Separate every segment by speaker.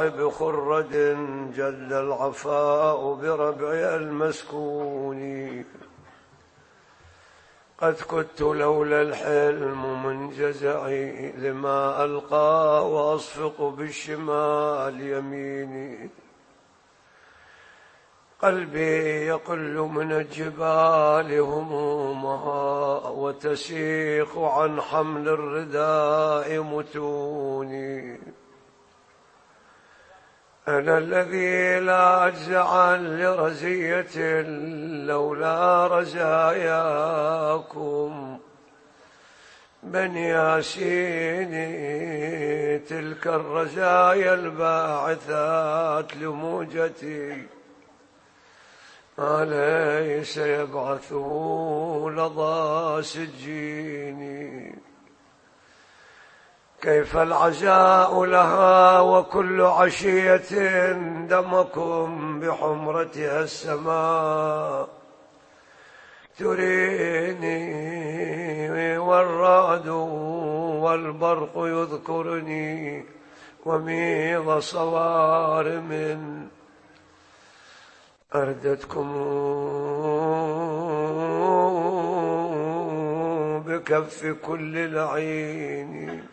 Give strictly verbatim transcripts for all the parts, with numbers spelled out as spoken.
Speaker 1: الصواعب خرد جل العفاء بربع المسكون. قد كدت لولا الحلم من جزعي لما ألقى وأصفق بالشمال يميني. قلبي يقل من الجبال همومها وتسيخ عن حمل الرداء متوني. أنا الذي لا أجزع لرزية لولا رزاياكم بني ياسيني. تلك الرزايا الباعثات لموجتي ما ليس يبعثه لظى سجيني. كيف العزاء لها وكل عشية دمكم بحمرتها السماء تريني. والرعد والبرق يذكرني وميض صوارم أردتكم بكف كل لعين.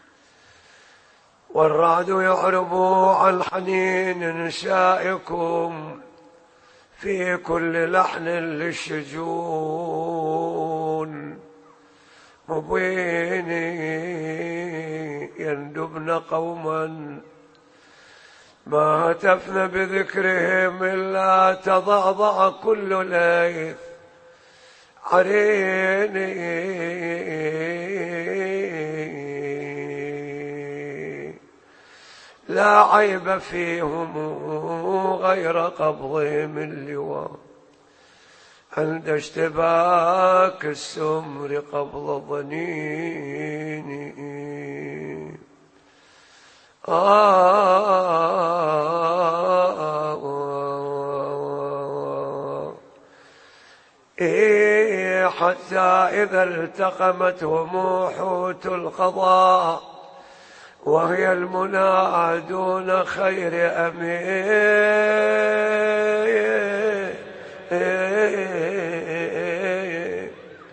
Speaker 1: والرعد يعرب عن حنين نسائكم في كل لحن للشجون. مبيني يندبن قوما ما هتفن بذكرهم إلا تضعضع كل ليث عريني. لا عيب فيهم غير قبضهم اللواء عند اشتباك السمر قبض ظنيني. آه إيه حتى إذا التقمتهم حوت القضاء وهي المنى دون خير أمين.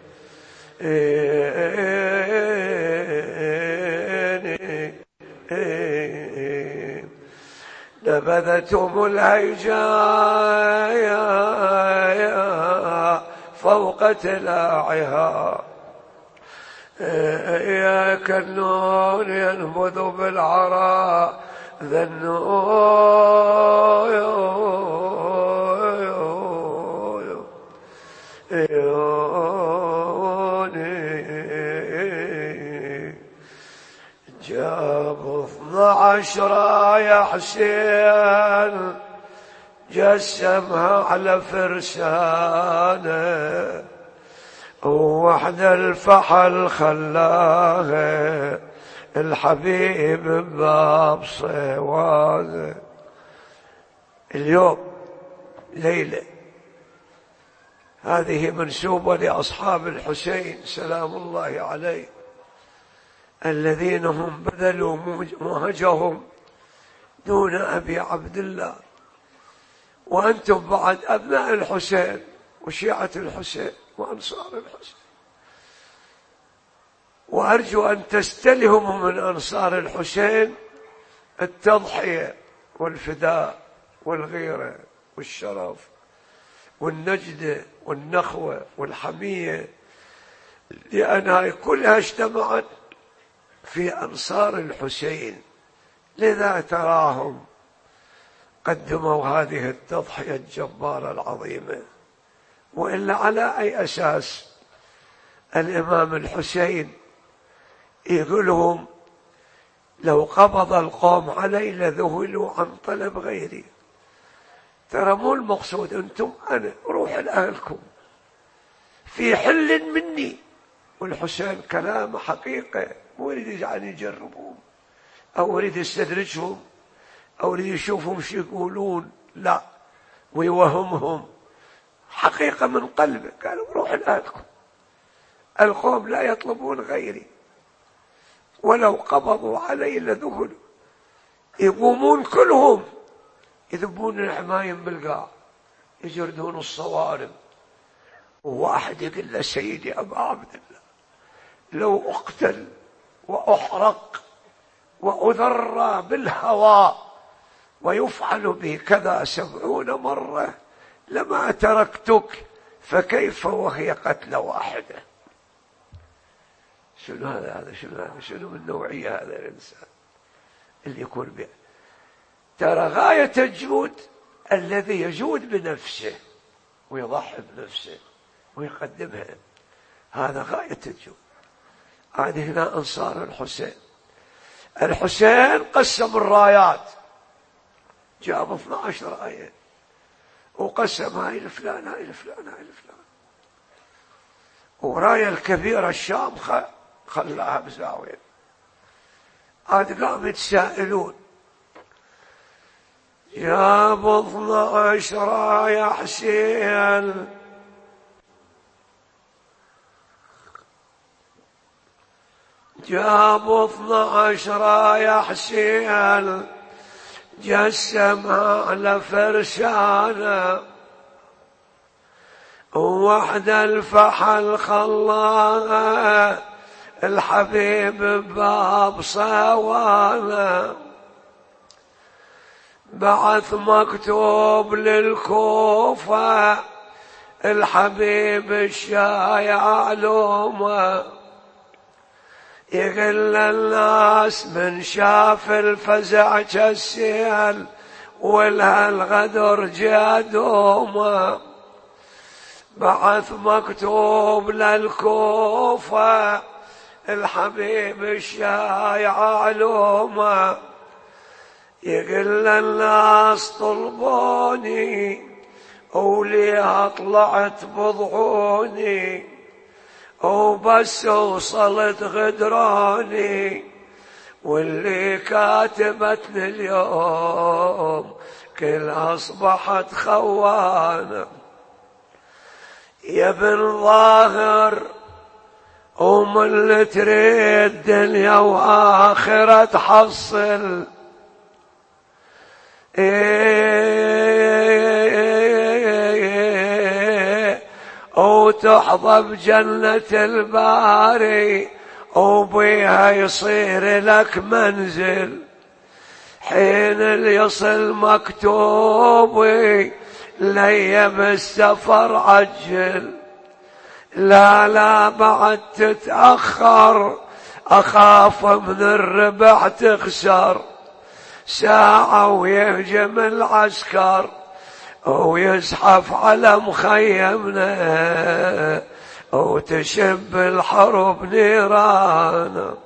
Speaker 1: نبذتهم الهيجاء فوق تلاعها كالنون ينبذ بالعراء ذنون. جاب اثنى عشر يا حسين جسمها على فرسانه وحد الفحل خلاه الحبيب باب صوانه. اليوم ليلة هذه منسوبة لأصحاب الحسين سلام الله عليه الذين هم بذلوا مهجهم دون أبي عبد الله. وأنتم بعد أبناء الحسين وشيعة الحسين وأنصار الحسين، وأرجو أن تستلهموا من أنصار الحسين التضحية والفداء والغيرة والشرف والنجدة والنخوة والحمية، لأنها كلها اجتمعت في أنصار الحسين. لذا تراهم قدموا هذه التضحية الجبارة العظيمة. وإلا على أي أساس الإمام الحسين يقولهم لو قبض القوم علي لذهلوا عن طلب غيري؟ ترى مو المقصود أنتم، أنا روح لأهلكم في حل مني. والحسين كلام حقيقة، مو يريد يجعل يجربون أو يريد يستدرجهم أو يريد يشوفهم شو يقولون، لا، ويوهمهم حقيقة من قلبه. قالوا روح لأهلكم، القوم لا يطلبون غيري، ولو قبضوا علي لذهلوا. يقومون كلهم يذبون العمايم بالقاع، يجردون الصوارم، وواحد يقول له سيدي أبا عبد الله لو أقتل وأحرق وأذر بالهواء ويفعل بي كذا سبعون مرة لما تركتك، فكيف وهي قتلة واحدة؟ شنو هذا هذا شنو هذا شنو من نوعية هذا الإنسان اللي يكون به؟ ترى غاية الجود الذي يجود بنفسه ويضحي بنفسه ويقدمها، هذا غاية الجود. عاد هنا أنصار الحسين، الحسين قسم الرايات، جاب اثنا عشر راية وقسم هاي لفلان هاي لفلان هاي لفلان، وراية الكبيرة الشامخة خلاها بزاوية. عاد قام يتسائلون، جابوا اثنا عشر يا حسين، جابوا اثنا عشر يا حسين، جسمها على فرشانه، ووحد الفحل خلاها الحبيب باب صوانه، بعث مكتوب للكوفة الحبيب الشايع علومه، يقل الناس من شاف الفزع كالسيل ولها الغدر جادومه، بعث مكتوب للكوفة الحبيب الشايع علومه، يقل الناس طلبوني وليها طلعت بضعوني، وبس وصلت غدراني واللي كاتبتني اليوم كل أصبحت خوانة. يا ابن ظاهر ومن اللي تريد دنيا وآخرة تحصل، وتحظى بجنة الباري وبيها يصير لك منزل، حين اللي يصل مكتوبي لي بالسفر عجل، لا لا بعد تتأخر أخاف من الربح تخسر، ساعة ويهجم العسكر ويزحف على مخيمنا وتشب الحرب نيران.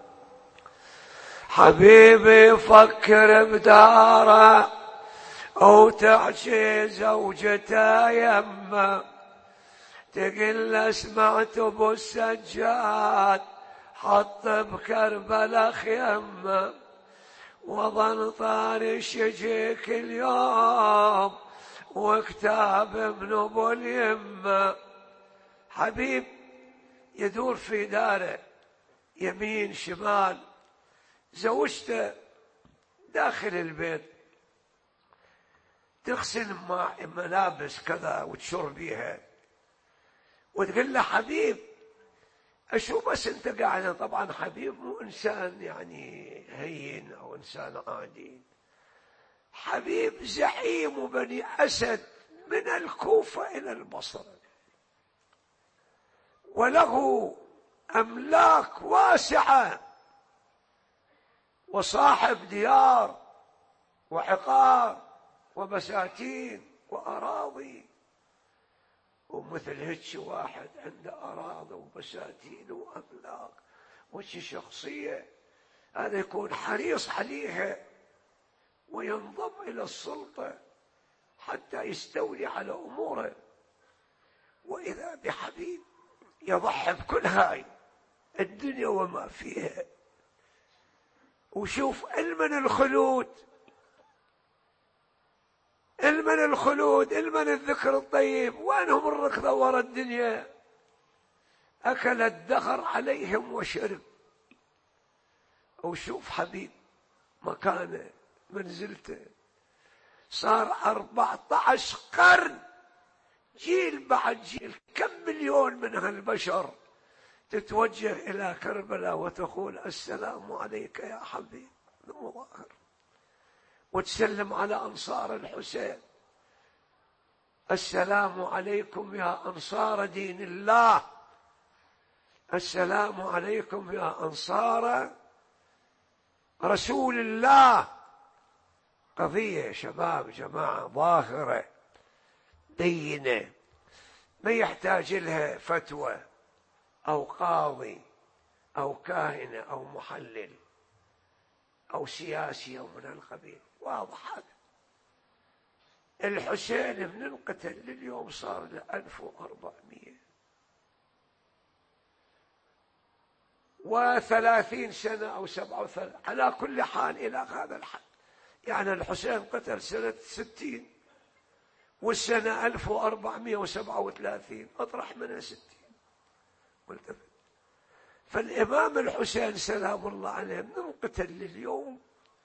Speaker 1: حبيبي فكر بداره وتحشي زوجته يمه، تقل سمعت ابو السجاد حط بكربلاء خيمه، وظن طارش يجيك اليوم وكتاب ابن ابو اليمه. حبيب يدور في داره يمين شمال، زوجته داخل البيت تغسل ملابس كذا وتشر بيها، وتقول له حبيب أشوف بس أنت قاعد. طبعا حبيب مو إنسان يعني هين أو إنسان عادي، حبيب زعيم بني أسد من الكوفة إلى البصرة، وله أملاك واسعة وصاحب ديار وعقار وبساتين وأراضي، ومثل هيك واحد عنده أراضي وبساتين وأملاك وشي شخصية، هذا يكون حريص عليها وينضم إلى السلطة حتى يستولي على أموره. وإذا بحبيب يضحي بكل هاي الدنيا وما فيها، وشوف المن الخلود، المن الخلود، المن الذكر الطيب، وانهم الركضة ورا الدنيا، أكل الدهر عليهم وشرب. وشوف حبيب مكانه منزلته، صار أربعة عشر قرن، جيل بعد جيل، كم مليون من هالبشر تتوجه إلى كربلاء وتقول السلام عليك يا حبيب المظاهر، وتسلم على أنصار الحسين، السلام عليكم يا أنصار دين الله، السلام عليكم يا أنصار رسول الله. قضية شباب جماعة ظاهرة دينة، ما يحتاج لها فتوى أو قاضي أو كاهنة أو محلل أو سياسي أو من القبيل، واضح هذا. الحسين من انقتل لليوم صار له ألف وأربعمائة وثلاثين سنة أو سبعة وثلاثين، على كل حال إلى هذا الحد. يعني الحسين قتل سنة ستين والسنة ألف وأربعمائة وسبعة وثلاثين، أطرح منها ستين ملتفت. فالإمام الحسين سلام الله عليه من قتل لليوم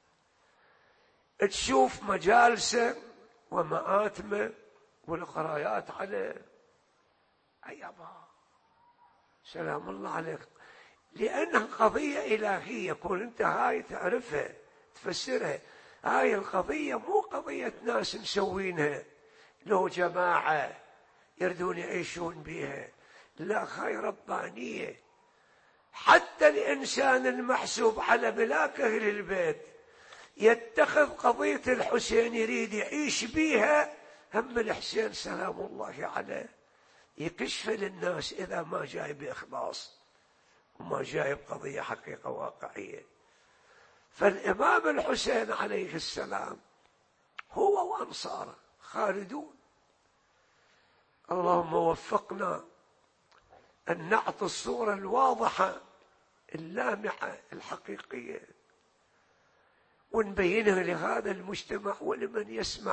Speaker 1: تشوف مجالسه ومآتمه والقرايات عليه، أيابا سلام الله عليك، لأنها قضية إلهية. كون أنت هاي تعرفها تفسرها، هاي القضية مو قضية ناس مسوينها لو جماعة يردون يعيشون بها، لا، هاي ربانية. حتى الإنسان المحسوب على ملاك أهل البيت يتخذ قضية الحسين يريد يعيش بيها، هم الحسين سلام الله عليه يكشف للناس إذا ما جاي بإخلاص وما جاي بقضية حقيقة واقعية. فالإمام الحسين عليه السلام هو وأنصاره خالدون. اللهم وفقنا أن نعطي الصورة الواضحة اللامعة الحقيقية، ونبينها لهذا المجتمع ولمن يسمع.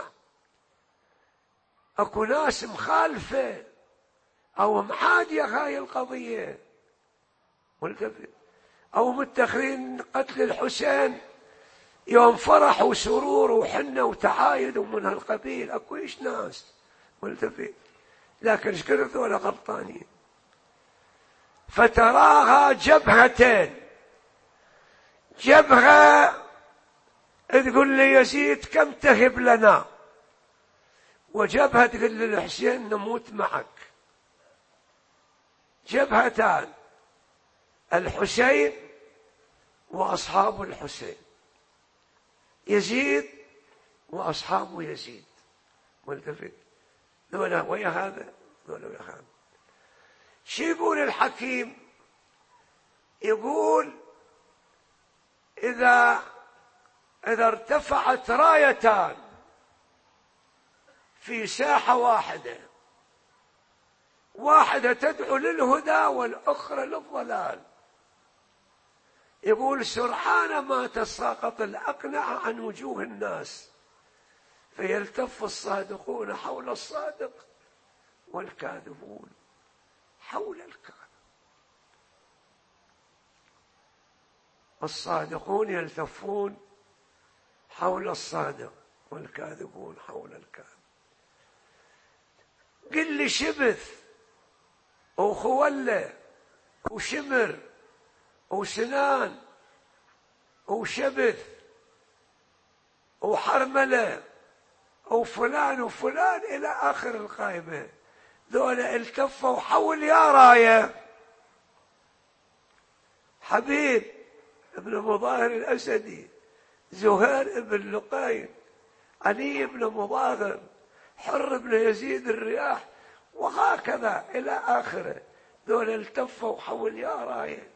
Speaker 1: أكو ناس مخالفة أو معادية هاي القضية ملتفت، أو متخذين قتل الحسين يوم فرح وسرور وحنة وتعايد ومن هالقبيل. أكو إيش ناس ملتفت، لكن شكرت ولا غلطانين. فتراها جبهتين، جبهة تقول لي يزيد كم تهب لنا، وجبهة تقول للحسين نموت معك. جبهتان، الحسين وأصحاب الحسين، يزيد وأصحاب يزيد ملتفت، ذولا ويا هذا ذولا ويا هذا. شو يقول الحكيم؟ يقول إذا إذا ارتفعت رايتان في ساحة واحدة، واحدة تدعو للهدى والأخرى للضلال، يقول سرعان ما تساقط الأقنعة عن وجوه الناس، فيلتف الصادقون حول الصادق والكاذبون حول الكاذب. الصادقون يلتفون حول الصادق والكاذبون حول الكاذب. قل لي شبث وخولة وشمر وسنان وشبث وحرملة وفلان وفلان إلى آخر القائمة، ذولا التفوا حول يا راية حبيب ابن مظاهر الأسدي، زهير ابن لقين، علي بن مظاهر، حر بن يزيد الرياح، وهكذا إلى آخره. ذولا التفوا حول يا راية.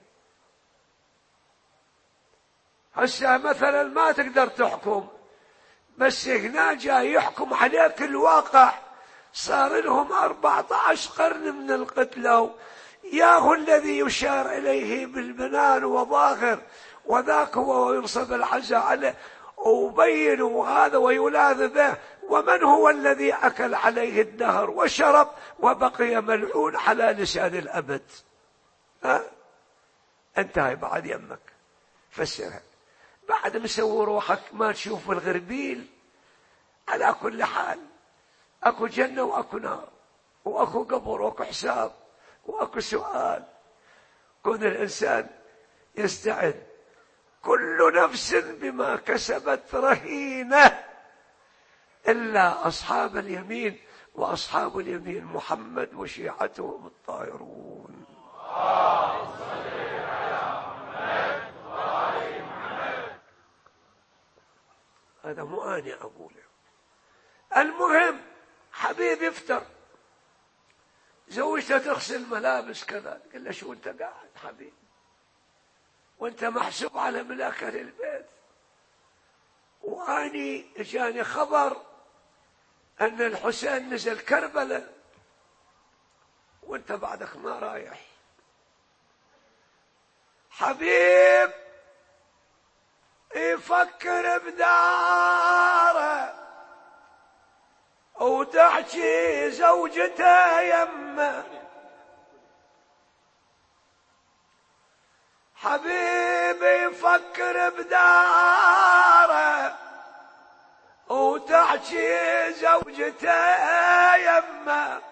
Speaker 1: هسه مثلا ما تقدر تحكم، بس هنا جاي يحكم عليك الواقع. صار لهم أربعة عشر قرن من القتلى، ياهو الذي يشار إليه بالبنان وظاهر، وذاك هو وينصب العزاء عليه وبين هذا ويلاذ به. ومن هو الذي أكل عليه الدهر وشرب وبقي ملعون على لسان الأبد؟ ها؟ انتهي بعد يمك فسرها. بعد مسوي روحك ما تشوف الغربيل. على كل حال اكو جنة واكو نار، واكو قبر واكو حساب واكو سؤال. كون الانسان يستعد، كل نفس بما كسبت رهينة إلا أصحاب اليمين، وأصحاب اليمين محمد وشيعته الطاهرون. هذا مو أنا أقوله. المهم حبيبي افطر، زوجته تغسل ملابس كذا، قال له شو أنت قاعد حبيبي وأنت محسوب على ملاك أهل البيت، وأني جاني خبر أن الحسين نزل كربلاء وأنت بعدك ما رايح. حبيب يفكر بداره وتحكي زوجته يمه، حبيبي يفكر بداره وتحكي زوجته يمه،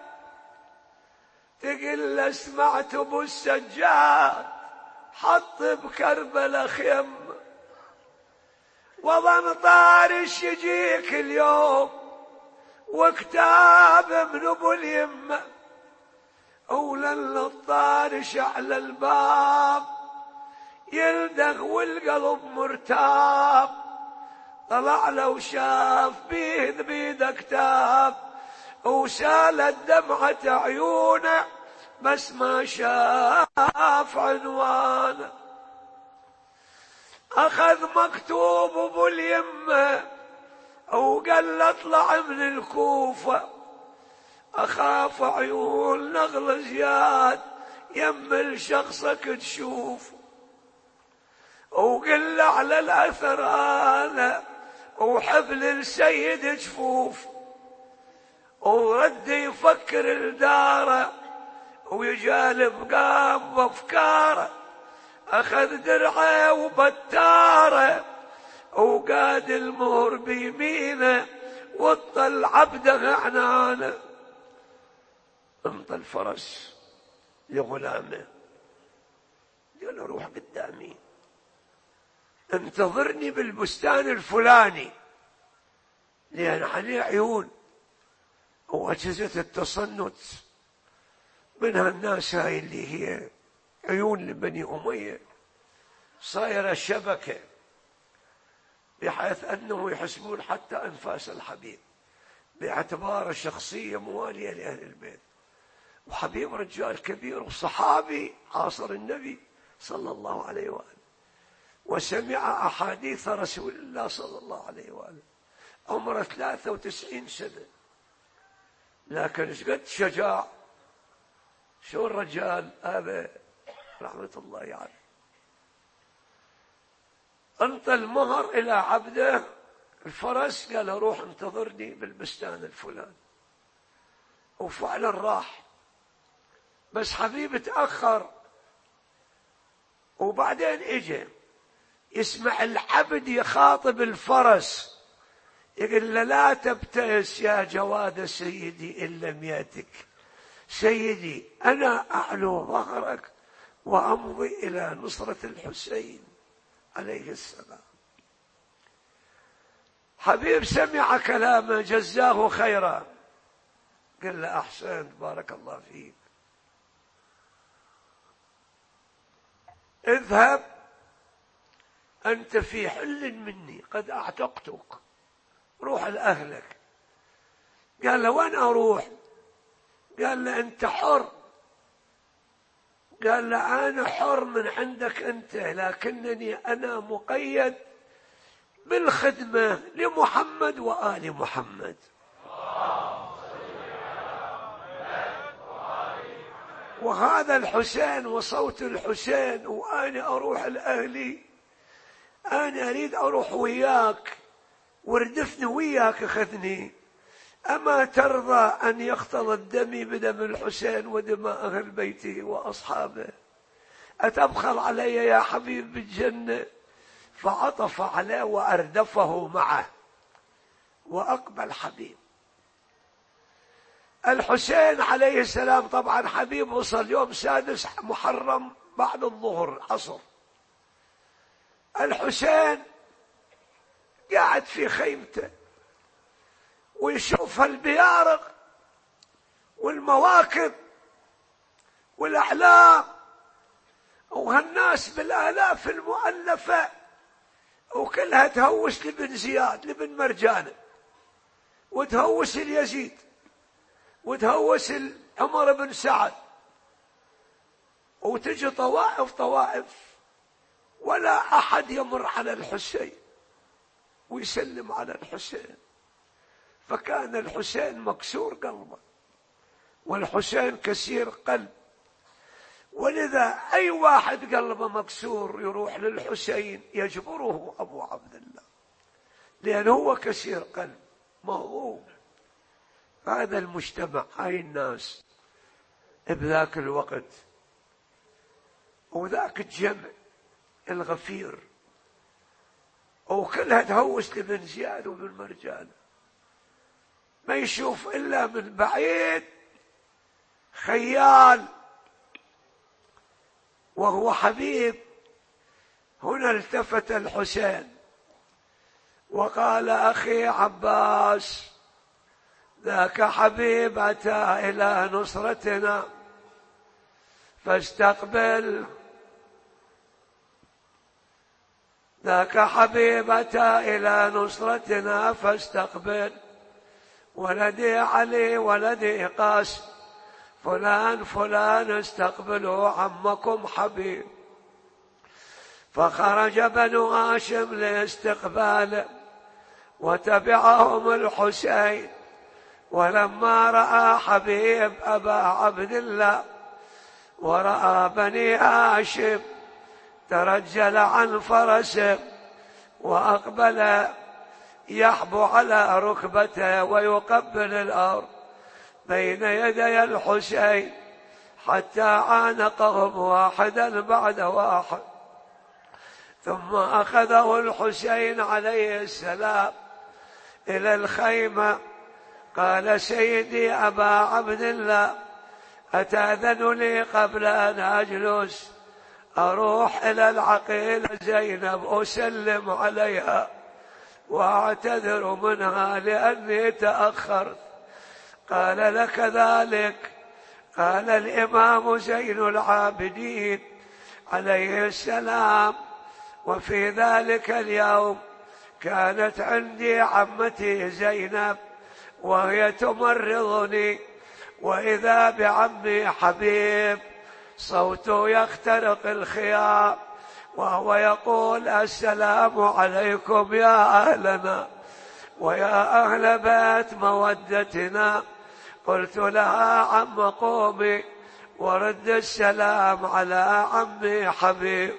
Speaker 1: تقل سمعت ابو السجاد حط بكربلاء خيمه، وظن طارش يجيك اليوم وكتاب من ابو اليمه، ولن الطارش على الباب يلدغ والقلب مرتاب، طلع له وشاف بيد بيده كتاب وسالت دمعة عيونه بس ما شاف عنوانه. أخذ مكتوب أبو اليمة وقال له اطلع من الكوفة، أخاف عيون نغل زياد يمل شخصك تشوف، وقل له على الأثر أنا وحبل السيد جفوف، ورد يفكر الداره ويجالب قام بأفكاره، أخذ درعه وبتاره وقاد المهر بيمينه وطل عبده عنانه. انطى الفرس لغلامه قال له روح قدامي انتظرني بالبستان الفلاني، لأن عليه عيون وأجهزة التصنت، منها الناس هاي اللي هي عيون لبني أمية صايرة شبكة بحيث أنه يحسبون حتى أنفاس الحبيب باعتباره شخصية موالية لأهل البيت، وحبيب رجال كبير وصحابي عاصر النبي صلى الله عليه وآله، وسمع أحاديث رسول الله صلى الله عليه وآله، عمره ثلاثة وتسعين سنة، لكن ايش قد شجاع. شو الرجال هذا رحمة الله عليه. انطى المهر إلى عبده الفرس، قال له روح انتظرني بالبستان الفلاني، وفعلا راح، بس حبيب تأخر، وبعدين اجى يسمع العبد يخاطب الفرس يقول له لا تبتئس يا جواد سيدي إن لم يأتك سيدي، أنا أعلو ظهرك وأمضي إلى نصرة الحسين عليه السلام. حبيب سمع كلامه جزاه خيرا، قال له أحسنت بارك الله فيك، اذهب أنت في حل مني قد أعتقتك، روح لأهلك. قال له وين أروح؟ قال له أنت حر. قال له أنا حر من عندك أنت، لكنني أنا مقيد بالخدمة لمحمد وآل محمد. وهذا الحسين وصوت الحسين، وأنا أروح لأهلي، أنا أريد أروح وياك وردفني وياك خذني، أما ترضى أن يختلط دمي بدم الحسين ودماء أهل بيته وأصحابه؟ أتبخل علي يا حبيب بالجنة؟ فعطف عليه وأردفه معه وأقبل حبيب. الحسين عليه السلام طبعا حبيب وصل يوم سادس محرم بعد الظهر عصر. الحسين قاعد في خيمته ويشوف البيارق والمواكب والأعلام وهالناس بالآلاف المؤلفة وكلها تهوس لبن زياد لبن مرجانة، وتهوس اليزيد، وتهوس عمر بن سعد، وتجي طوائف طوائف، ولا أحد يمر على الحسين ويسلم على الحسين. فكان الحسين مكسور قلبه، والحسين كسير قلب، ولذا أي واحد قلبه مكسور يروح للحسين يجبره أبو عبد الله، لأنه هو كسير قلب موهوب. هذا المجتمع، هاي الناس بذاك الوقت وذاك الجمع الغفير، وكلها تهوس لبن زياد وبن مرجان، ما يشوف إلا من بعيد خيال وهو حبيب. هنا التفت الحسين وقال: أخي عباس، ذاك حبيب أتى إلى نصرتنا فاستقبل، ذاك حبيب أتى إلى نصرتنا فاستقبل، ولدي علي ولدي قاسم، فلان فلان استقبلوا عمكم حبيب. فخرج بنو هاشم لاستقباله وتبعهم الحسين. ولما رأى حبيب أبا عبد الله ورأى بني هاشم ترجل عن فرسه وأقبل يحبو على ركبته ويقبل الأرض بين يدي الحسين حتى عانقهم واحدا بعد واحد. ثم أخذه الحسين عليه السلام إلى الخيمة. قال: سيدي أبا عبد الله، أتأذن لي قبل أن أجلس أروح إلى العقيلة زينب أسلم عليها وأعتذر منها لأني تأخرت؟ قال: لك ذلك. قال الإمام زين العابدين عليه السلام: وفي ذلك اليوم كانت عندي عمتي زينب وهي تمرضني، وإذا بعمي حبيب صوته يخترق الخيام وهو يقول: السلام عليكم يا أهلنا ويا أهل بيت مودتنا. قلت لها: عم قومي ورد السلام على عمي حبيب.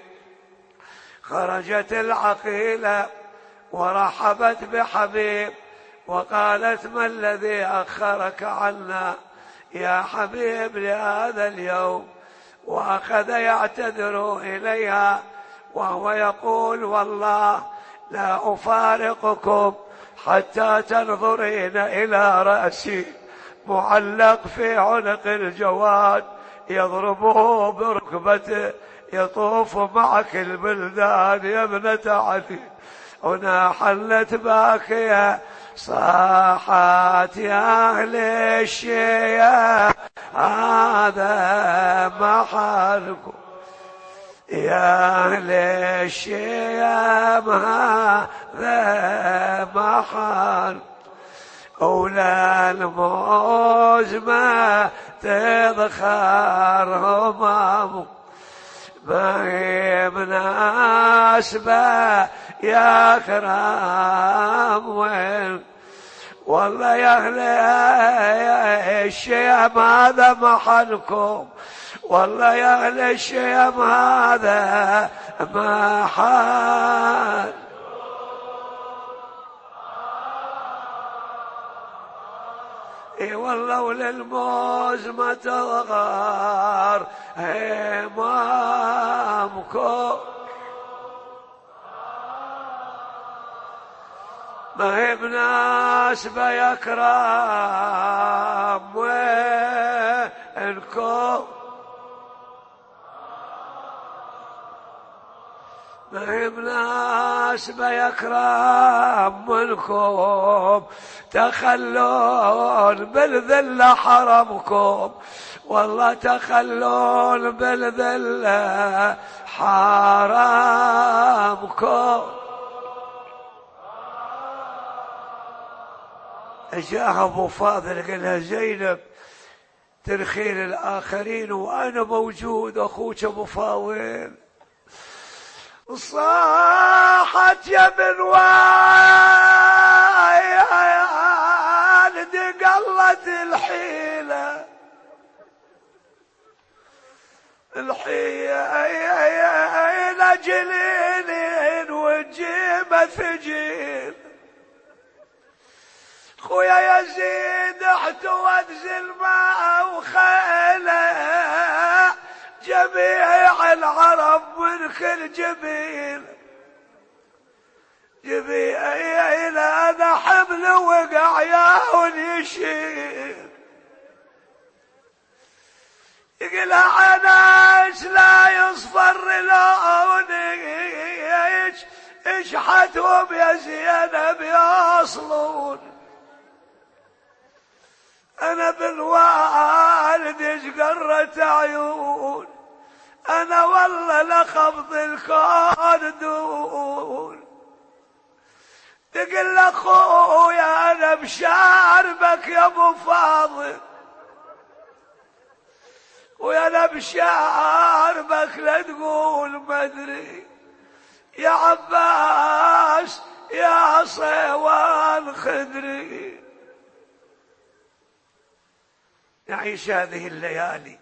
Speaker 1: خرجت العقيلة ورحبت بحبيب وقالت: ما الذي أخرك عنا يا حبيب لهذا اليوم؟ وأخذ يعتذر إليها وهو يقول: والله لا أفارقكم حتى تنظرين إلى رأسي معلق في عنق الجواد يضربه بركبته يطوف معك البلدان يا ابنة علي. هنا حلت باكية صاحت: يا أهل الشيعة هذا محلكم، يا أهل الشيعة هذا محل. أولى الموز ما تذخر همامك، ما هي مناسبة يا كرام وين. والله يا أهل الشيم هذا محلكم، والله يا أهل الشيم هذا محل. اي والله وللموز ما تغار همامكم. ما هي بناس بيكرام وينكم، ما هي بناس بيكرام منكم، تخلون بالذل حرمكم، والله تخلون بالذل حرمكم. اجاها ابو فاضل قال لها زينب ترخين الآخرين وأنا موجود أخوك أبو فاضل. صاحت يا بن والد قلت الحيلة الحيلة جليل وجيبة ثجيل، خويا يزيد احتوت زلمة وخيلة، جميع العرب من كل جبيل جبيل انا حمل وقع ياهن يشيل، يقول عناش لا يصفر لوني، اشحتهم يا زينب يصلون، أنا بالوالد اشقرت عيون، أنا والله لخبط الكون دون. تقول لأخويا أنا بشاربك يا أبو فاضل، ويا أنا بشاربك لا تقول مدري، يا عباس يا صيوان خدري. نعيش هذه الليالي،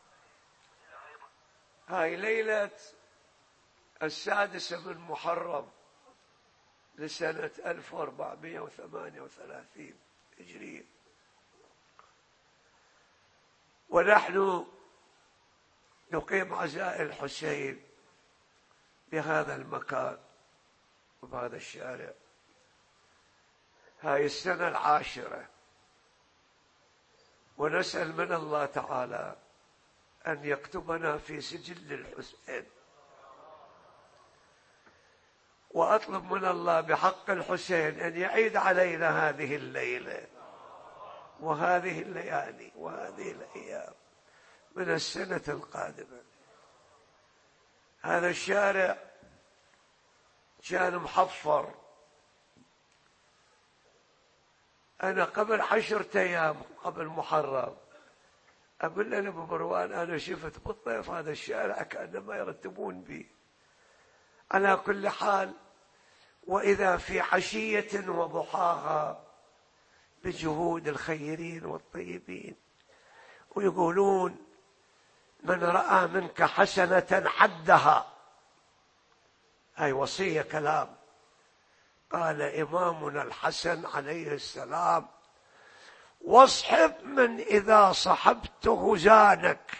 Speaker 1: هاي ليلة السادسة من محرم لسنة ألف وأربعمائة وثمانية وثلاثين هجرية، ونحن نقيم عزاء الحسين بهذا المكان وبهذا الشارع. هاي السنة العاشرة، ونسأل من الله تعالى أن يكتبنا في سجل الحسين، وأطلب من الله بحق الحسين أن يعيد علينا هذه الليلة وهذه الليالي وهذه الأيام من السنة القادمة. هذا الشارع كان محفر، أنا قبل عشرة أيام قبل محرم أقول لنا أبو مروان أنا شفت بالطيف هذا الشارع كأنما يرتبون به. على كل حال، وإذا في عشية وضحاها بجهود الخيرين والطيبين، ويقولون من رأى منك حسنة عدها، هاي وصية كلام. قال إمامنا الحسن عليه السلام: واصحب من إذا صحبته زانك،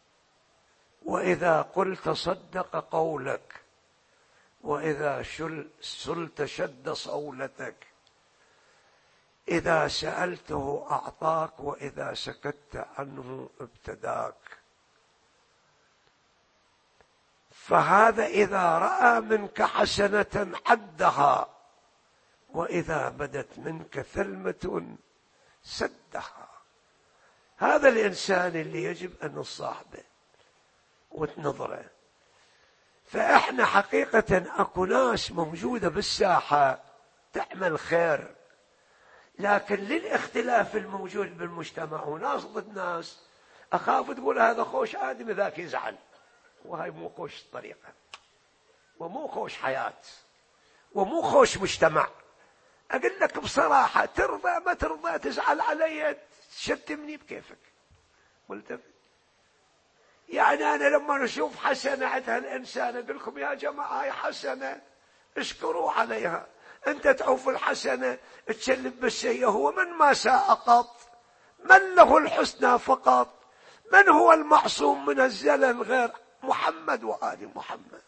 Speaker 1: وإذا قلت صدق قولك، وإذا سلت شد صولتك، إذا سألته أعطاك، وإذا سكت عنه ابتداك. فهذا إذا رأى منك حسنة عدها، وإذا بدت منك ثلمة سدها. هذا الإنسان اللي يجب أن نصاحبه وتنظره. فإحنا حقيقة أكو ناس موجودة بالساحة تعمل خير، لكن للاختلاف الموجود بالمجتمع وناس ضد ناس، أخاف تقول هذا خوش آدم ذاك يزعل، وهي مو خوش طريقة، ومو خوش حياة، ومو خوش مجتمع. أقول لك بصراحة، ترضى ما ترضى تزعل علي تشتمني بكيفك ملتفت. يعني أنا لما نشوف حسنة عند هالإنسان أقول لكم يا جماعة هاي حسنة اشكروا عليها. أنت تعوف الحسنة تشلب بالسيئة. هو من ما ساء قط، من له الحسنى فقط، من هو المعصوم من الزلل غير محمد وآل محمد.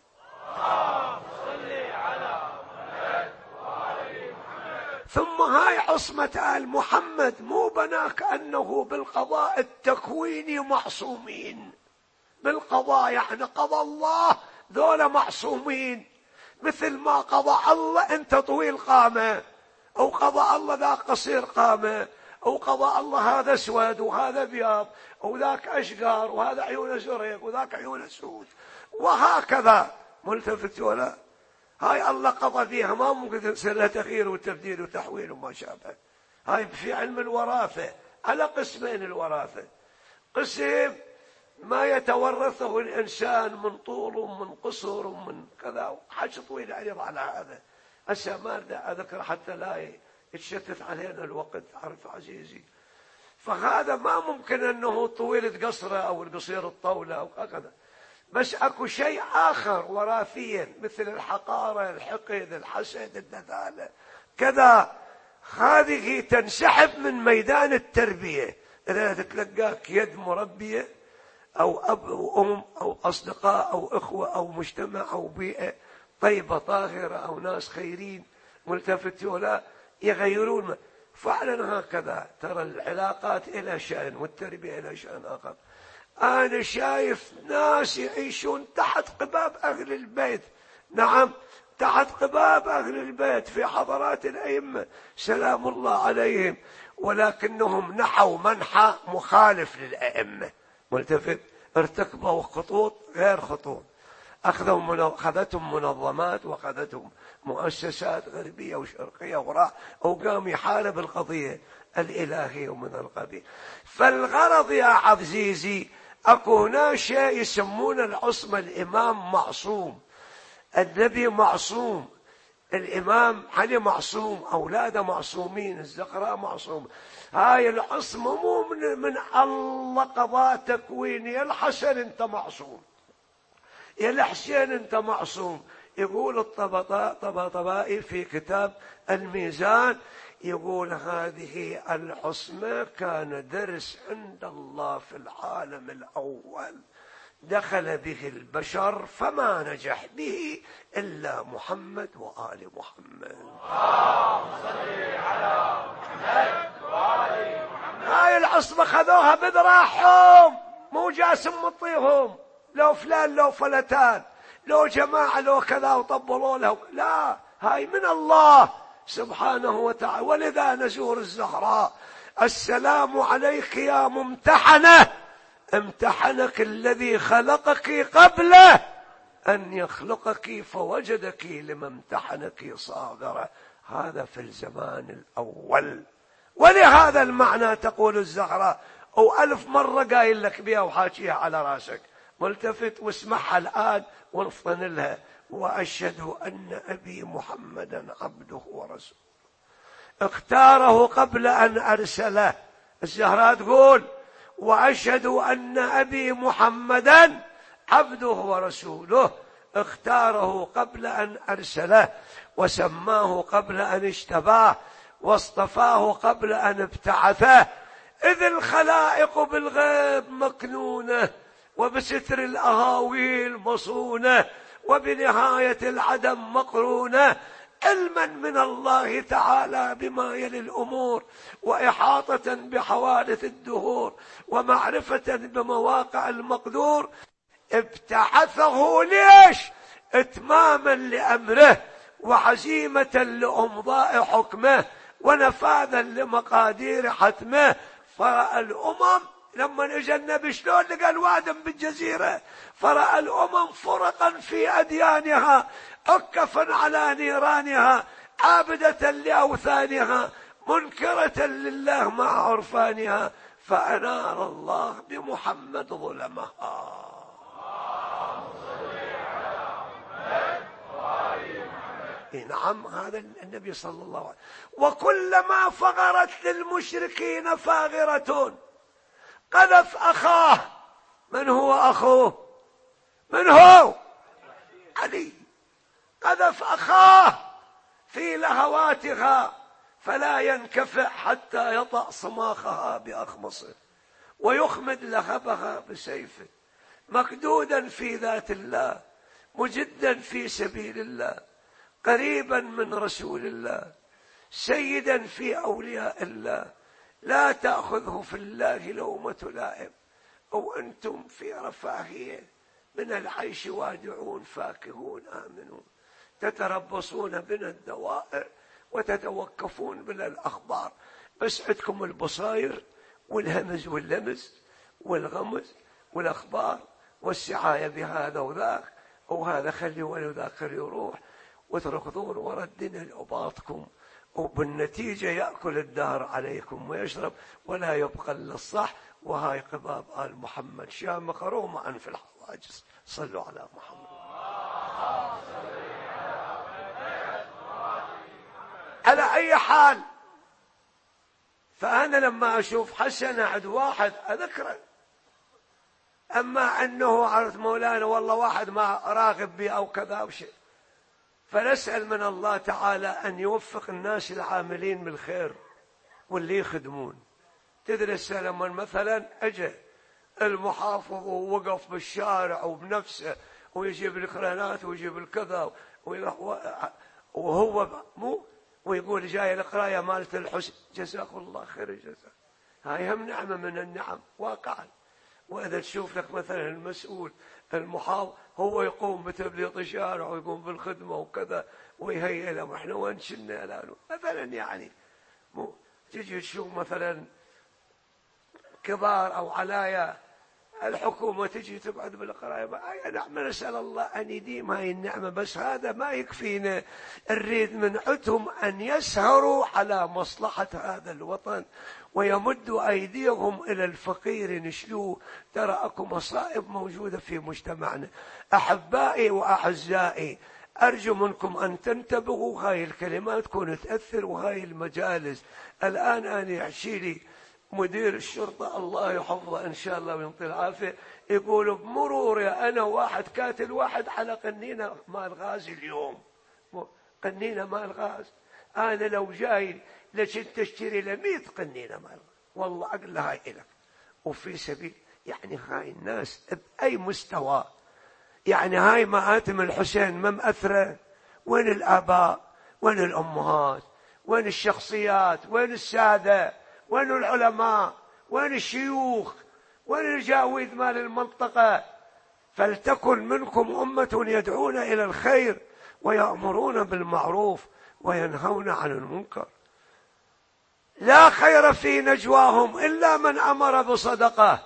Speaker 1: ثم هاي عصمة آل محمد مو بناك أنه بالقضاء التكويني معصومين، بالقضاء يعني قضى الله ذولا معصومين، مثل ما قضى الله أنت طويل قامة، أو قضى الله ذاك قصير قامة، أو قضى الله هذا اسود وهذا ابيض، أو ذاك أشقر وهذا عيونه زرق وذاك عيونه سود، وهكذا. ملتفت ولا؟ هاي الله قضى فيها، ما ممكن تصير لها تغيير وتبديل وتحويل وما شابه. هاي في علم الوراثة على قسمين الوراثة، قسم ما يتورثه الإنسان من طول ومن قصر ومن كذا، حج طويل يعرض على هذا. هسه ما أذكر حتى لا يتشتت علينا الوقت، عرف عزيزي. فهذا ما ممكن أنه طويل تقصره أو القصير الطولة أو هكذا، بس أكو شيء آخر وراثيا مثل الحقارة، الحقد، الحسد، النذالة كذا. هذه تنسحب من ميدان التربية. إذا تتلقاك يد مربية أو أب أو أم أو أصدقاء أو إخوة أو مجتمع أو بيئة طيبة طاهرة أو ناس خيرين ملتفت ولا يغيرون فعلا هكذا. ترى العلاقات إلى شأن والتربية إلى شأن آخر. أنا شايف ناس يعيشون تحت قباب أهل البيت، نعم تحت قباب أهل البيت في حضرات الأئمة سلام الله عليهم، ولكنهم نحوا منحى مخالف للأئمة. ملتفت، ارتكبوا خطوط غير خطوط، أخذتهم منظمات وأخذتهم مؤسسات غربية وشرقية وراء، وقام يحارب القضية الإلهية ومن القبيل. فالغرض يا عزيزي أكو هنا شيء يسمون العصمة. الإمام معصوم، النبي معصوم، الإمام علي معصوم، أولاده معصومين، الزهراء معصوم. هاي العصمة مو من, من الله قضاء تكويني. يا الحسن أنت معصوم، يا الحسين أنت معصوم. يقول الطباطبائي في كتاب الميزان، يقول هذه العصمة كان درس عند الله في العالم الأول، دخل به البشر فما نجح به إلا محمد وآل محمد. اللهم صل على محمد وآل محمد. هاي العصمة خذوها بذراعهم، مو جاسم مطيهم، لو فلان لو فلتان لو جماعة لو كذا وطبلوا له، لا، هاي من الله سبحانه وتعالى. ولذا نزور الزهراء: السلام عليك يا ممتحنة، امتحنك الذي خلقك قبل أن يخلقك فوجدك لما امتحنك صاغرة. هذا في الزمان الأول. ولهذا المعنى تقول الزهراء، أو ألف مرة قايل لك بها وحاكيها على راسك. ملتفت واسمعها الآن وانفطن لها: وأشهد أن أبي محمدا عبده ورسوله اختاره قبل أن أرسله. الزهراء تقول: وأشهد أن أبي محمدا عبده ورسوله اختاره قبل أن أرسله، وسماه قبل أن اشتباه، واصطفاه قبل أن ابتعثه. إذ الخلائق بالغيب مكنونة، وبستر الأهاويل مصونة، وبنهاية العدم مقرونة، علما من الله تعالى بما يلي الأمور، وإحاطة بحوادث الدهور، ومعرفة بمواقع المقدور. ابتعثه ليش؟ اتماما لأمره، وعزيمة لأمضاء حكمه، ونفاذا لمقادير حتمه. فالأمم لما اجى النبي شلون لقى الوادم بالجزيرة، فرأى الأمم فرقا في أديانها، عكفا على نيرانها، عابدة لأوثانها، منكرة لله مع عرفانها، فأنار الله بمحمد ظلمها. نعم، هذا النبي صلى الله عليه وسلم. وكلما فغرت للمشركين فاغرة قذف أخاه. من هو أخوه؟ من هو؟ علي. قذف أخاه في لهواتها فلا ينكفئ حتى يطأ صماخها بأخمصه، ويخمد لهبها بسيفه. مكدودا في ذات الله، مجدا في سبيل الله، قريبا من رسول الله، سيدا في أولياء الله، لا تأخذه في الله لومة لائم، أو أنتم في رفاهية من العيش وادعون فاكهون آمنون، تتربصون بنا الدوائر وتتوقفون بنا الأخبار، بس عندكم البصائر والهمز واللمز والغمز والأخبار والسعاية بهذا وذاك، وهذا خلي وذاك خلي يروح، وتركضون ورا الدنيا لأباطكم، وبالنتيجة يأكل الدهر عليكم ويشرب ولا يبقى إلا الصح. وهاي قباب آل محمد شامخ روما في الحواجز. صلوا على محمد. على أي حال، فأنا لما أشوف حسنة عند واحد أذكره، أما أنه عرض مولانا والله واحد ما راغب بي أو كذا أو شيء، فنسأل من الله تعالى أن يوفق الناس العاملين بالخير واللي يخدمون. تدرس لما مثلا أجى المحافظ ووقف بالشارع وبنفسه ويجيب القرانات ويجيب الكذا وهو مو ويقول جاي القراية مالت الحسن، جزاك الله خير الجزاء، هاي هم نعمة من النعم واقعا. وإذا تشوف لك مثلا المسؤول المحافظ هو يقوم بتبليط الشارع ويقوم بالخدمة وكذا ويهيئ لهم، احنا وين شلنا له مثلا، يعني مو تجي تشوف مثلا كبار أو علايا الحكومة تجي تقعد بالقراية، أي نعم نسأل الله أن يديم هاي النعمة، بس هذا ما يكفينا، نريد من عندهم أن يسهروا على مصلحة هذا الوطن ويمدوا أيديهم إلى الفقير نشلوه. ترى أكو مصائب موجودة في مجتمعنا. أحبائي وأعزائي، أرجو منكم أن تنتبهوا، هاي الكلمات تكون تأثر، وهاي المجالس. الآن أنا يحشي لي مدير الشرطة الله يحفظه إن شاء الله ويعطيه العافية، يقول بمرور يا أنا واحد كاتل واحد على قنينة مال غاز اليوم، قنينة مال غاز، أنا لو جاي لشد تشتري لمية قنينة مال، والله أقول لها هاي إلك وفي سبيل، يعني هاي الناس بأي مستوى، يعني هاي مآتم الحسين ما مأثرة؟ وين الآباء؟ وين الأمهات؟ وين الشخصيات؟ وين السادة؟ وين العلماء؟ وين الشيوخ؟ وين الجاويد مال المنطقة؟ فلتكن منكم أمة يدعون إلى الخير ويأمرون بالمعروف وينهون عن المنكر. لا خير في نجواهم إلا من أمر بصدقة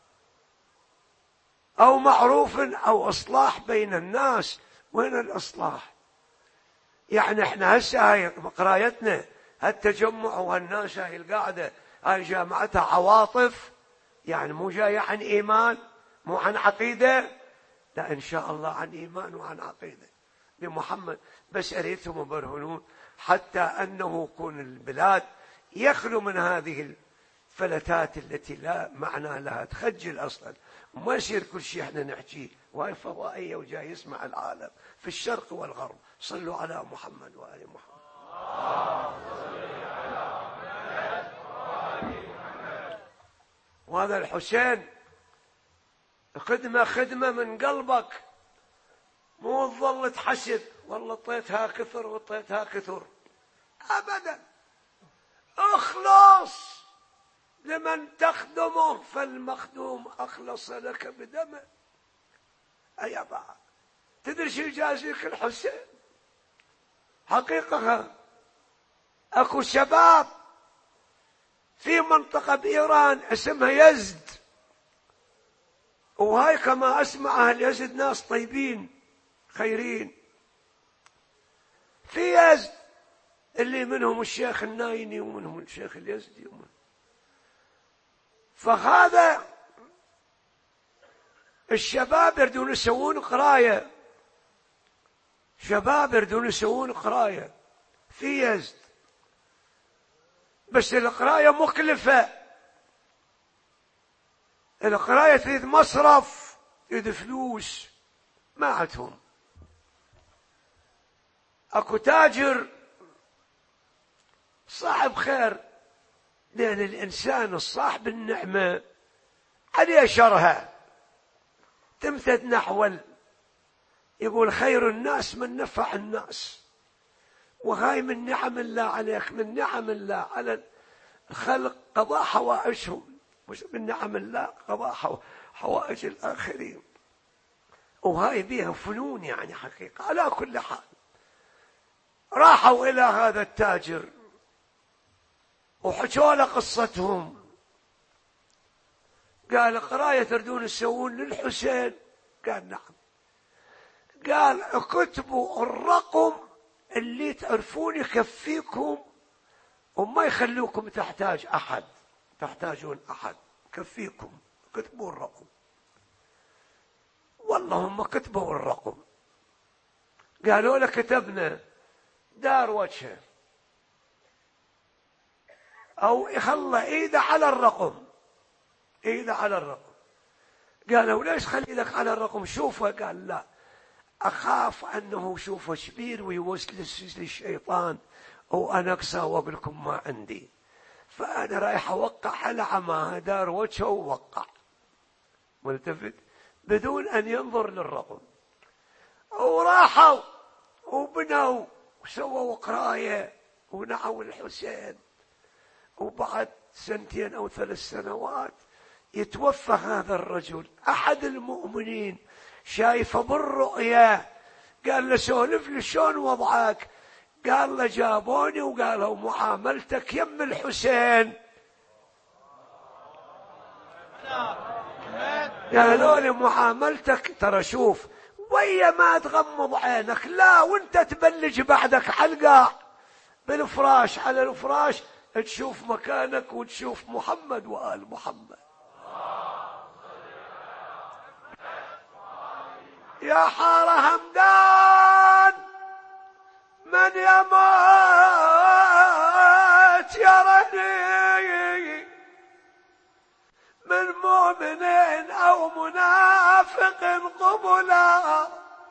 Speaker 1: أو معروف أو إصلاح بين الناس. وين الإصلاح؟ يعني احنا هسه هاي قرايتنا هالتجمع وهالناس هاي القاعدة هاي جامعتها عواطف، يعني مو جاية عن إيمان، مو عن عقيدة، لا إن شاء الله عن إيمان وعن عقيدة بمحمد. بس أريتهم يبرهنون حتى أنه يكون البلاد يخلو من هذه الفلتات التي لا معنى لها، تخجل أصلا، وما يصير كل شيء احنا نحكيه، وهي فضائية وجاي يسمع العالم في الشرق والغرب. صلوا على محمد وآل محمد. وهذا الحسين خدمة خدمة من قلبك، مو تظل تحسد والله طيتها كثر وطيتها كثر، أبدا. اخلص لمن تخدمه فالمخدوم أخلص لك بدمه. أي أبا تدري شو يجازيك الحسين؟ حقيقة أكو شباب في منطقة بإيران اسمها يزد، وهاي كما أسمع أهل يزد ناس طيبين خيرين. في يزد اللي منهم الشيخ النايني ومنهم الشيخ اليزدي ومنهم. فهذا الشباب يردون يسوون قراية، شباب يردون يسوون قراية في يزد، بس القراية مكلفة، القراية تريد مصرف، تريد فلوس، ما عندهم. اكو تاجر صاحب خير، لأن الإنسان الصاحب النعمة عليه شرها تمتد نحو، يقول خير الناس من نفع الناس، وهاي من نعم الله عليك، من نعم الله على الخلق قضاء حوائجهم، مش من نعم الله قضاء حوائج الآخرين. وهاي بيها فنون يعني حقيقة. على كل حال راحوا إلى هذا التاجر وحكوا له قصتهم، قال قراية تردون تسوون للحسين؟ قال نعم. قال اكتبوا الرقم اللي تعرفون يكفيكم وما يخلوكم تحتاج أحد، تحتاجون أحد، كفيكم، كتبوا الرقم. والله هم كتبوا الرقم، قالوا له كتبنا دار وجهه أو يخلى إيده على الرقم، إيده على الرقم. قالوا ليش خلي لك على الرقم شوفه؟ قال لا، أخاف أنه شوفه كبير ويوسوس للشيطان وأنا أقسى وأقول لكم ما عندي، فأنا رايح أوقع على عماها دار وجهه ووقع ملتفت بدون أن ينظر للرقم. وراحوا وبنوا وسووا قراية ونعوا الحسين. وبعد سنتين أو ثلاث سنوات يتوفى هذا الرجل. أحد المؤمنين شايفه بالرؤيا، قال له سولف لي شلون وضعك؟ قال له جابوني وقالوا معاملتك يم الحسين. قالوا لي معاملتك ترى شوف ويا ما تغمض عينك لا وانت تبلج بعدك حلقة بالفراش على الفراش تشوف مكانك وتشوف محمد وآل محمد. يا حار همدان من يموت يرني من مؤمن أو منافق قبلا.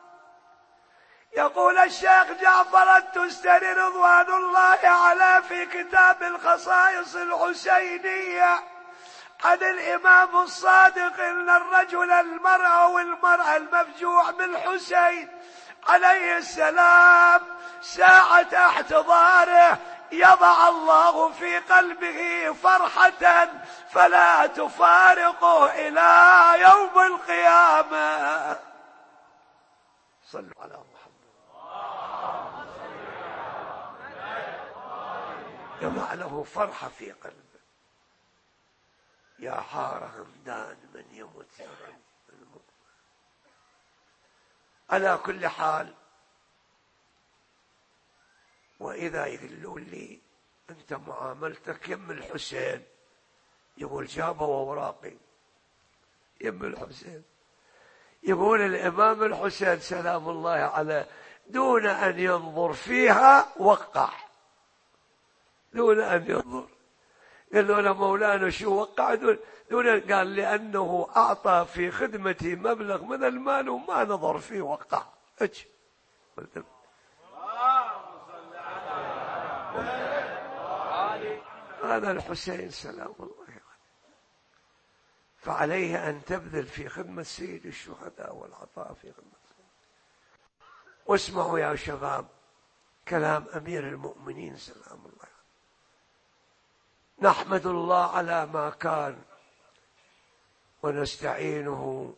Speaker 1: يقول الشيخ جعفر التستري رضوان الله عليه في كتاب الخصائص الحسينية عن الإمام الصادق إن الرجل المرأة والمرأة المفجوع بالحسين عليه السلام ساعة احتضاره يضع الله في قلبه فرحة فلا تفارقه إلى يوم القيامة. صلوا على محمد. جمع له فرحة في قلبه. يا حار همدان من يموت يرى. على كل حال وإذا يقولون لي أنت معاملتك يم الحسين، يقول جابوا أوراقي يم الحسين، يقول الإمام الحسين سلام الله عليه دون أن ينظر فيها وقع، دون أن ينظر. قال له مولانا شو وقع؟ دون قال لأنه أعطى في خدمتي مبلغ من المال وما نظر فيه وقع. اج هذا الحسين سلام الله عليه. فعليه أن تبذل في خدمة سيد الشهداء والعطاء في خدمة سيد. واسمعوا يا شباب كلام أمير المؤمنين سلام الله عليه. نحمد الله على ما كان ونستعينه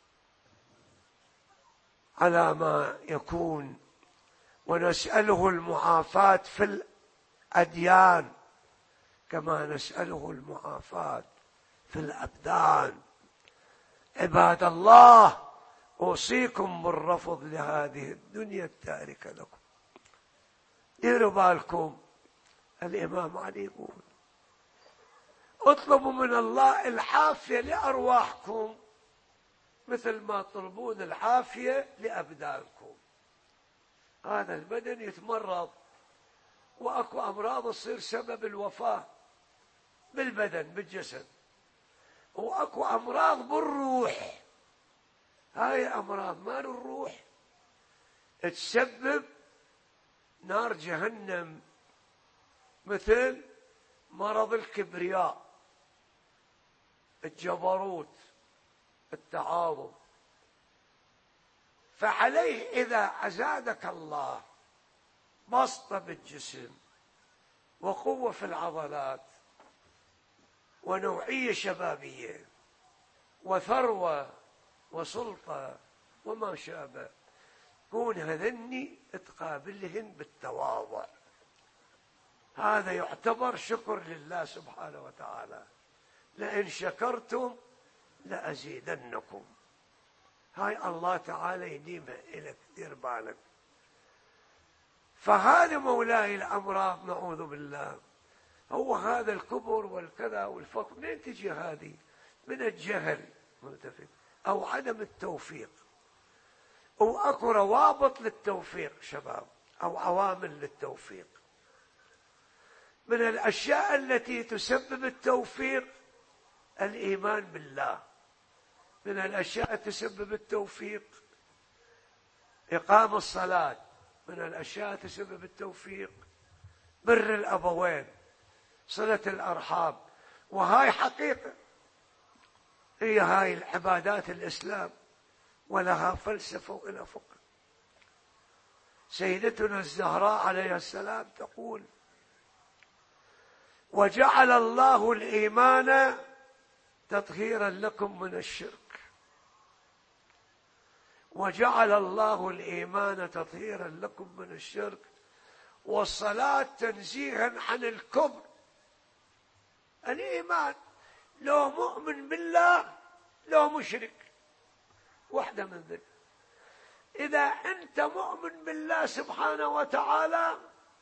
Speaker 1: على ما يكون ونسأله المعافاة في الأديان كما نسأله المعافاة في الأبدان. عباد الله أوصيكم بالرفض لهذه الدنيا التاركة لكم. ديروا بالكم الإمام علي يقول اطلبوا من الله العافية لأرواحكم مثل ما تطلبون العافية لأبدانكم. هذا البدن يتمرض وأكو أمراض تصير سبب الوفاة بالبدن بالجسد، وأكو أمراض بالروح. هاي أمراض مال الروح تسبب نار جهنم مثل مرض الكبرياء، الجبروت، التعاظم. فعليه إذا أزادك الله بسطة بالجسم وقوة في العضلات ونوعية شبابية وثروة وسلطة وما شابه، كون هذني تقابلهن بالتواضع، هذا يعتبر شكر لله سبحانه وتعالى. لئن شكرتم لأزيدنكم، هاي الله تعالى يديمها إلك، دير بالك. فهذا مولاي الأمراض نعوذ بالله، هو هذا الكبر والكذا والفقر، منين تجي هذه؟ من الجهل ملتفت أو عدم التوفيق، أو أكو روابط للتوفيق شباب أو عوامل للتوفيق. من الأشياء التي تسبب التوفيق الإيمان بالله، من الأشياء تسبب التوفيق إقام الصلاة، من الأشياء تسبب التوفيق بر الأبوين، صلة الأرحام. وهاي حقيقة، هي هاي العبادات الإسلام ولها فلسفة وإلى فقه. سيدتنا الزهراء عليه السلام تقول: وجعل الله الإيمان تطهيرا لكم من الشرك، وجعل الله الإيمان تطهيرا لكم من الشرك، والصلاة تنزيها عن الكبر. الإيمان لو مؤمن بالله لو مشرك، واحدة من ذلك. إذا أنت مؤمن بالله سبحانه وتعالى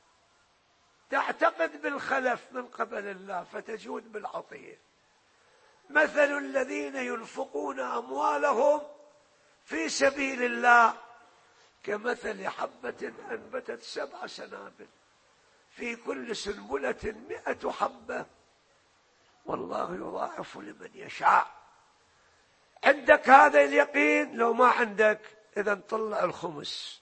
Speaker 1: تعتقد بالخلف من قبل الله فتجود بالعطية. مثل الذين ينفقون أموالهم في سبيل الله كمثل حبة أنبتت سبع سنابل في كل سنبلة مئة حبة والله يضاعف لمن يشاء. عندك هذا اليقين؟ لو ما عندك إذا طلع الخمس،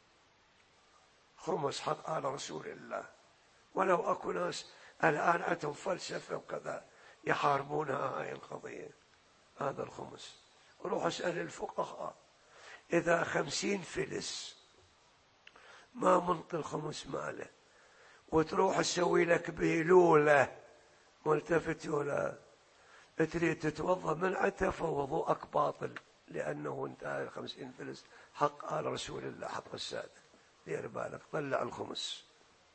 Speaker 1: خمس حق آل رسول الله. ولو أكو ناس الآن عندهم فلسفة وكذا يحاربونها هاي القضية، هذا الخمس. روح اسأل الفقهاء، إذا خمسين فلس ما منطي الخمس ماله، وتروح تسوي لك بهلولة ملتفت ولا تريد تتوضأ من عتها فوضوءك باطل، لأنه انتهى خمسين فلس حق آل رسول الله حق السادة. دير بالك، طلع الخمس.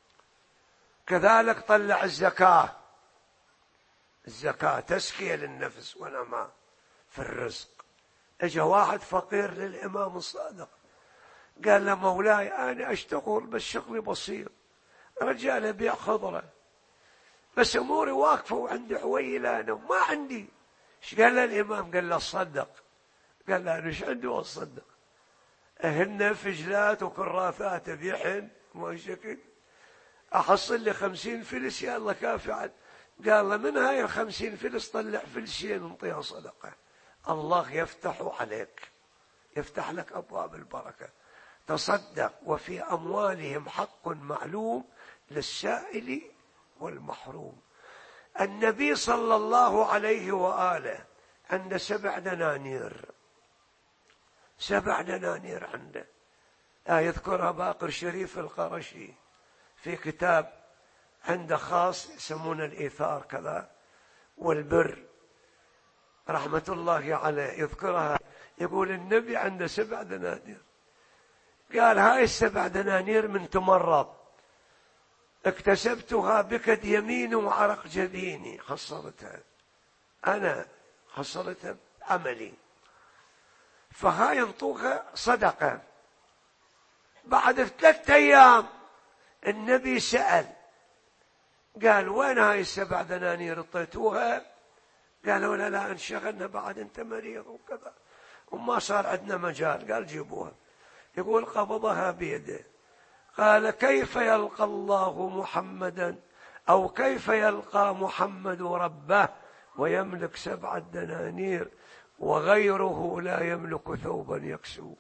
Speaker 1: كذلك طلع الزكاة، الزكاة تزكية للنفس ونماء في الرزق. اجا واحد فقير للإمام الصادق قال له: مولاي أنا أشتغل بس شغلي بسيط، رجال أبيع خضرة بس أموري واقفة وعندي حويلة أنا وما عندي. ايش قال له الإمام؟ قال له: صدق. قال له: أنا ايش عندي وأصدق؟ أهن فجلات وكراثات أبيعهن ما شكل، أحصل لي خمسين فلس يا الله كافي عد. قال له: من هاي الخمسين فلس طلع فلسين نعطيها صدقة، الله يفتح عليك، يفتح لك أبواب البركة. تصدق وفي أموالهم حق معلوم للسائل والمحروم. النبي صلى الله عليه وآله عنده سبع دنانير، سبع دنانير عنده. آه يذكرها باقر شريف القرشي في كتاب عنده خاص يسمونه الإيثار كذا والبر رحمة الله عليه، يذكرها يقول النبي عنده سبع دنانير. قال: هاي السبع دنانير من تمرض اكتسبتها بكد يميني وعرق جبيني، حصلتها أنا، حصلتها عملي، فهاي انطوها صدقة. بعد ثلاثة أيام النبي سأل قال: وين هاي السبع دنانير اعطيتوها؟ قالوا: لا لا انشغلنا بعد انت مريض وكذا وما صار عندنا مجال. قال: جيبوها. يقول: قبضها بيده. قال: كيف يلقى الله محمدا أو كيف يلقى محمد ربه ويملك سبع دنانير وغيره لا يملك ثوبا يكسوه؟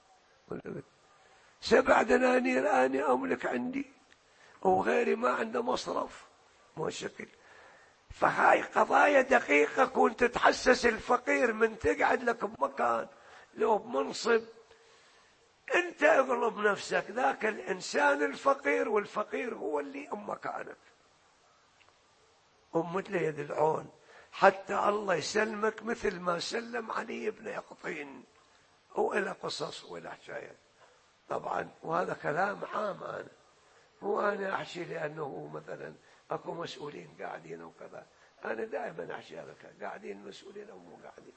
Speaker 1: سبع دنانير أنا أملك عندي وغيري ما عنده مصرف ما شكل. فهاي قضايا دقيقة، كنت تحسس الفقير من تقعد لك بمكان لو بمنصب أنت اغلب نفسك، ذاك الإنسان الفقير، والفقير هو اللي مكانك. ومثل يد العون حتى الله يسلمك مثل ما سلم علي بن يقطين، وإلى قصص وإلى حكايات طبعا. وهذا كلام عام، أنا مو أنا أحكي لأنه مثلا أكو مسؤولين قاعدين وكذا، أنا دائما أحكي لك قاعدين مسؤولين أو مو قاعدين.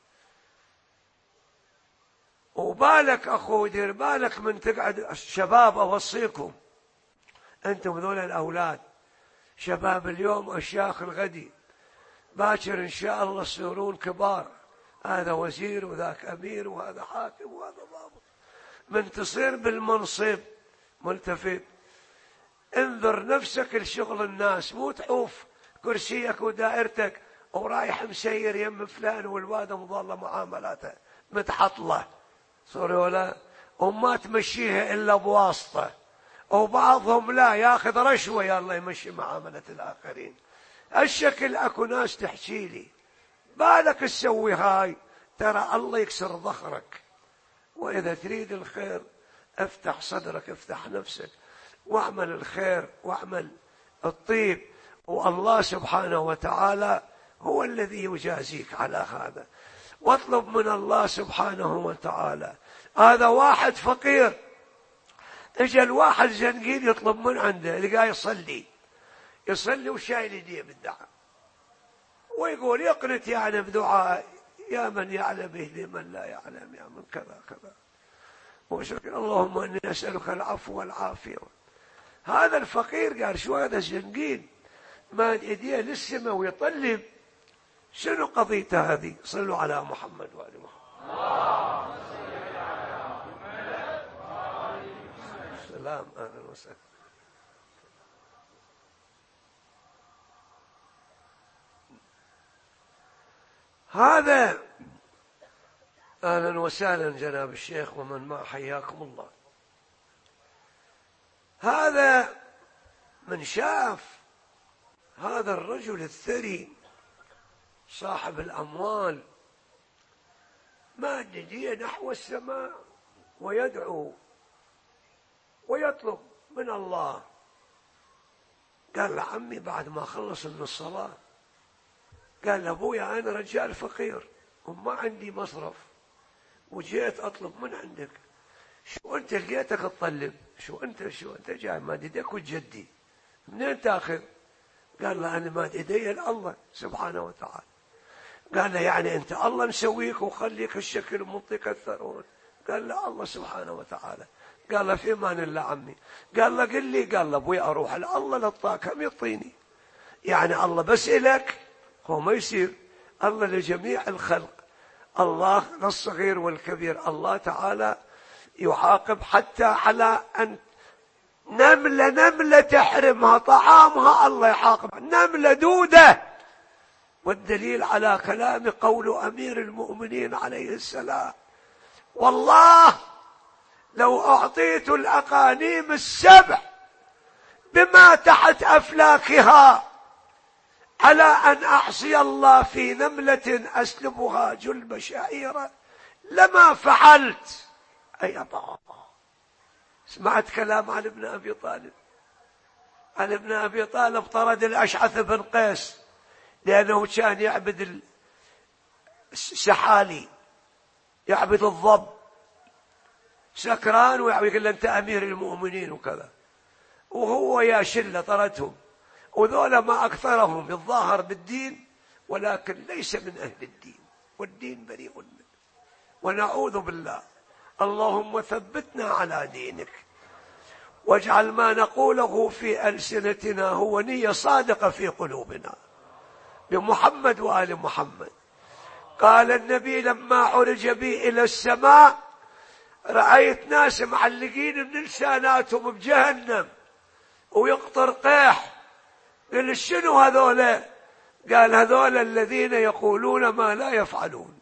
Speaker 1: وبالك أخو دير بالك من تقعد. الشباب أوصيكم، أنتم ذول الأولاد شباب اليوم أشياخ الغدي، باكر إن شاء الله تصيرون كبار، هذا وزير وذاك أمير وهذا حاكم وهذا ضابط. من تصير بالمنصب ملتفت، انظر نفسك لشغل الناس، مو تحوف كرسيك ودائرتك ورايح مسير يم فلان والواد مظله معاملاته متحطله صوري ولا، وما تمشيها إلا بواسطة. وبعضهم لا ياخذ رشوة يلا يمشي معاملة الآخرين. الشكل أكو ناس تحكي لي بالك تسوي هاي، ترى الله يكسر ظهرك. وإذا تريد الخير افتح صدرك، افتح نفسك، واعمل الخير واعمل الطيب، والله سبحانه وتعالى هو الذي يجازيك على هذا. واطلب من الله سبحانه وتعالى. هذا واحد فقير، اجى الواحد زنقين يطلب من عنده، لقاه يصلي يصلي وشايل يديه بالدعاء، ويقول يقنت يعني بدعاء يا من يعلم يهدي من لا يعلم، يا من كذا كذا وشكر اللهم اني اسالك العفو والعافيه. هذا الفقير قال شو هذا الزنقين ماد يديه للسماء ويطلب، شنو قضيته هذه؟ صلوا على محمد وآل محمد. سلام، أهلا وسهلا. هذا أهلا وسهلا جناب الشيخ ومن ما حياكم الله. هذا من شاف هذا الرجل الثري صاحب الأموال ماد يديه نحو السماء ويدعو ويطلب من الله. قال له عمي بعد ما خلص من الصلاة، قال له أبويا أنا رجال فقير وما عندي مصرف وجيت أطلب من عندك، شو أنت لقيتك تطلب؟ شو أنت شو أنت جاي ماد يديك وجدي منين تاخذ؟ قال له أنا ماد يدي الله سبحانه وتعالى. قال له يعني أنت الله مسويك وخليك الشكل ومنطيك الثرون؟ قال له الله سبحانه وتعالى. قال له في امان الله عمي. قال له قل لي. قال له ابوي اروح الله للطاق كم يعطيني؟ يعني الله بس إلك هو ما يصير، الله لجميع الخلق، الله للصغير والكبير. الله تعالى يعاقب حتى على أن نملة نملة تحرمها طعامها الله يعاقب، نملة دودة. والدليل على كلام قول أمير المؤمنين عليه السلام والله لو أعطيت الأقانيم السبع بما تحت أفلاكها على أن أعصي الله في نملة أسلبها جلب شعيرة لما فعلت. أي أبا سمعت كلام عن ابن أبي طالب. عن ابن أبي طالب طرد الأشعث بن قيس لأنه كان يعبد السحالي، يعبد الضب، سكران ويقول له أنت أمير المؤمنين وكذا، وهو يا شلة طردهم. وذولا ما أكثرهم الظاهر بالدين ولكن ليس من أهل الدين، والدين بريء منه. ونعوذ بالله، اللهم ثبتنا على دينك واجعل ما نقوله في ألسنتنا هو نية صادقة في قلوبنا بمحمد وآل محمد. قال النبي لما عرج بي إلى السماء رأيت ناس معلقين من لساناتهم بجهنم ويقطر قيح. قال شنو هذولا؟ قال هذولا الذين يقولون ما لا يفعلون.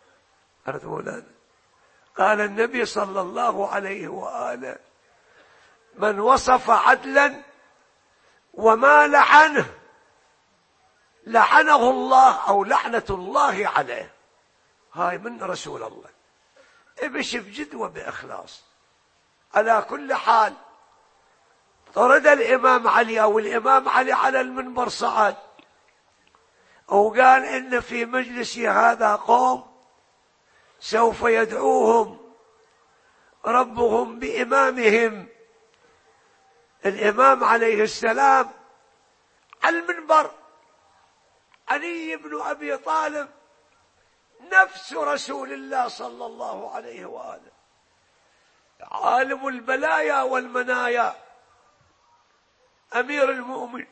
Speaker 1: قال النبي صلى الله عليه وآله من وصف عدلا وما لعنه لعنه الله أو لعنة الله عليه. هاي من رسول الله. ابش بجد وبإخلاص. على كل حال طرد الإمام علي، أو الإمام علي على المنبر صعد وقال إن في مجلسي هذا قوم سوف يدعوهم ربهم بإمامهم. الإمام عليه السلام على المنبر، علي بن أبي طالب نفس رسول الله صلى الله عليه وآله، عالم البلايا والمنايا، أمير المؤمنين،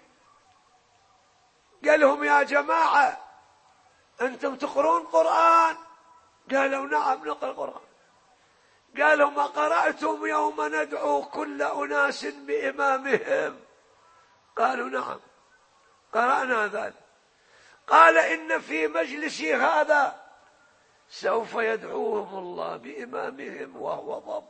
Speaker 1: قال لهم يا جماعة أنتم تقرون قرآن؟ قالوا نعم نقرأ قرآن. قالوا ما قرأتم يوم ندعو كل أناس بإمامهم؟ قالوا نعم قرأنا ذلك. قال إن في مجلسي هذا سوف يدعوهم الله بإمامهم وهو ضب.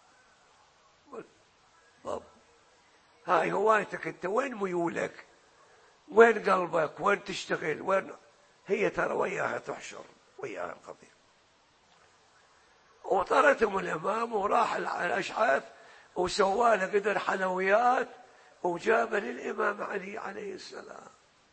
Speaker 1: ضب. هاي هوايتك انت، وين ميولك؟ وين قلبك؟ وين تشتغل؟ وين هي؟ ترى وياها تحشر، وياها القضية. وطردهم الإمام وراح الأشعث وسواله قدر حلويات وجاب للإمام علي عليه السلام.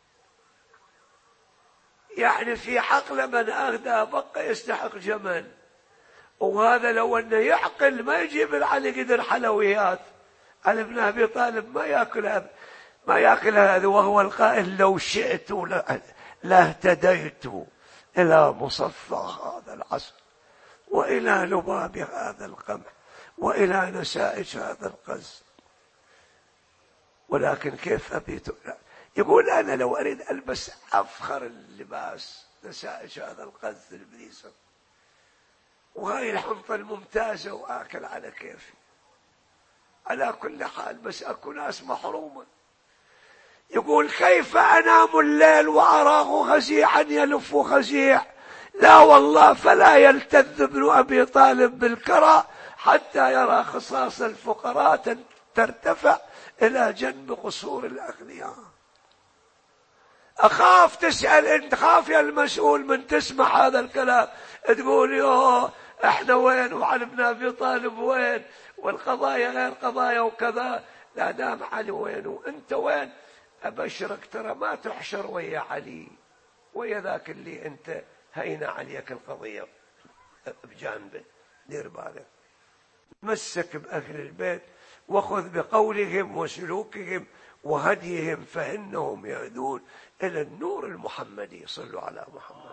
Speaker 1: يعني في عقل من أهدى بقى يستحق جمل، وهذا لو أنه يعقل ما يجيب علي قدر حلويات. علي بن أبي طالب ما يأكل هذا، ما يأكل هذا، وهو القائل لو شئت لاهتديت إلى مصفى هذا العسل، وإلى لباب هذا القمح، وإلى نسائج هذا القز، ولكن كيف أبيت؟ يقول أنا لو أريد ألبس أفخر اللباس نسائج هذا القز البريسة وهاي الحنطة الممتازة وآكل على كيفي. على كل حال بس أكو ناس محرومة. يقول كيف أنام الليل وأراه خزيعا يلف خزيع؟ لا والله، فلا يلتذ ابن أبي طالب بالكرى حتى يرى خصاص الفقراء ترتفع إلى جنب قصور الأغنياء. أخاف تسأل أنت، خاف يا المسؤول من تسمع هذا الكلام تقول يوه احنا وين وعلي بن أبي طالب وين والقضايا غير قضايا وكذا. لا دام علي وين وانت وين؟ أبشرك ترى ما تحشر ويا علي، ويا ذاك اللي انت هين عليك القضية بجانبه. دير بالك، مسك بأهل البيت وخذ بقولهم وسلوكهم وهديهم فإنهم يهدون إلى النور المحمدي. صلوا على محمد.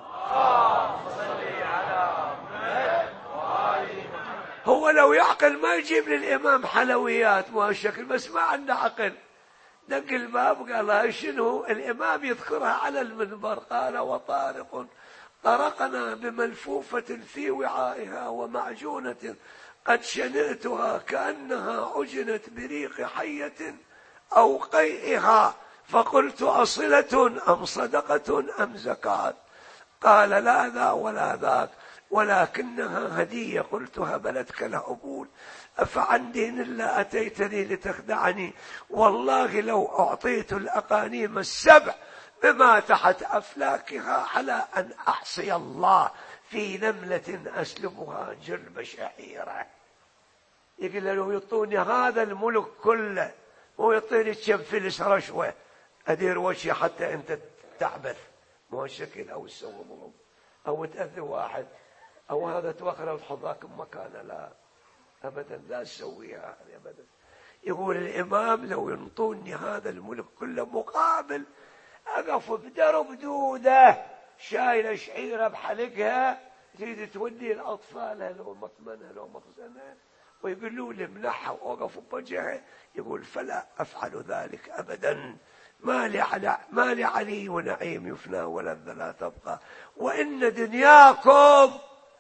Speaker 1: صلي على محمد وآل محمد. هو لو يعقل ما يجيب للإمام حلويات وهالشكل، بس ما عنده عقل. دق الباب قال هاي شنو؟ الإمام يذكرها على المنبر. قال وطارق طرقنا بملفوفة في وعائها ومعجونة قد شنئتها كأنها عجنت بريق حية أو قيئها، فقلت أصلة أم صدقة أم زكاة؟ قال لا ذا ولا ذاك ولكنها هدية. قلت هبلتك الهبول، أفعن دين الله أتيتني لتخدعني؟ والله لو أعطيت الأقانيم السبع بما تحت أفلاكها على أن أعصي الله في نملة أسلبها جرب شعيرة. يقول له يعطوني هذا الملك كله ويعطيني كم فلس رشوة أدير وجهي حتى أنت تعبث مو الشكل أو تسوي ضرب أو تأذي واحد أو هذا توخر وتحضاك مكانه. لا أبدا، لا تسويها أبدا. يقول الإمام لو ينطوني هذا الملك كله مقابل أقف بدرب دودة شايلة شعيرة بحلقها تريد تودي الأطفال لو مطمنها لو مخزنها ويقولوا لي منحها وأقف بوجهها، يقول فلا أفعل ذلك أبدا. ما لي على ما لي علي ونعيم يفنى ولذة لا تبقى، وإن دنياكم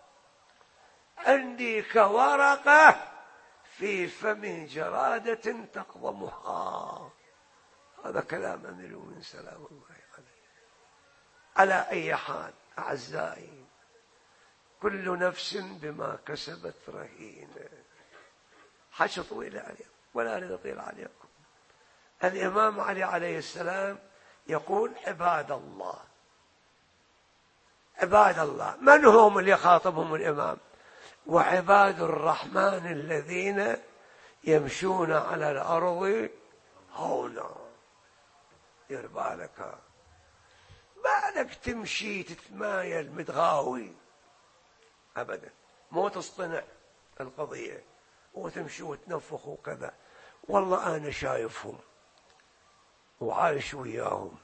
Speaker 1: عندي كورقة في فم جرادة تقضمها. هذا كلام أمير المؤمنين سلام الله عليه. على أي حال أعزائي، كل نفس بما كسبت رهينة. حش طويل عليكم ولا أريد أطيل عليكم. الإمام علي عليه السلام يقول عباد الله، عباد الله. من هم اللي خاطبهم الإمام؟ وعباد الرحمن الذين يمشون على الأرض هونا. دير بالك، بالك تمشي تتمايل متغاوي أبدا، مو تصطنع القضية وتمشي وتنفخ وكذا. والله أنا شايفهم وعايش وياهم،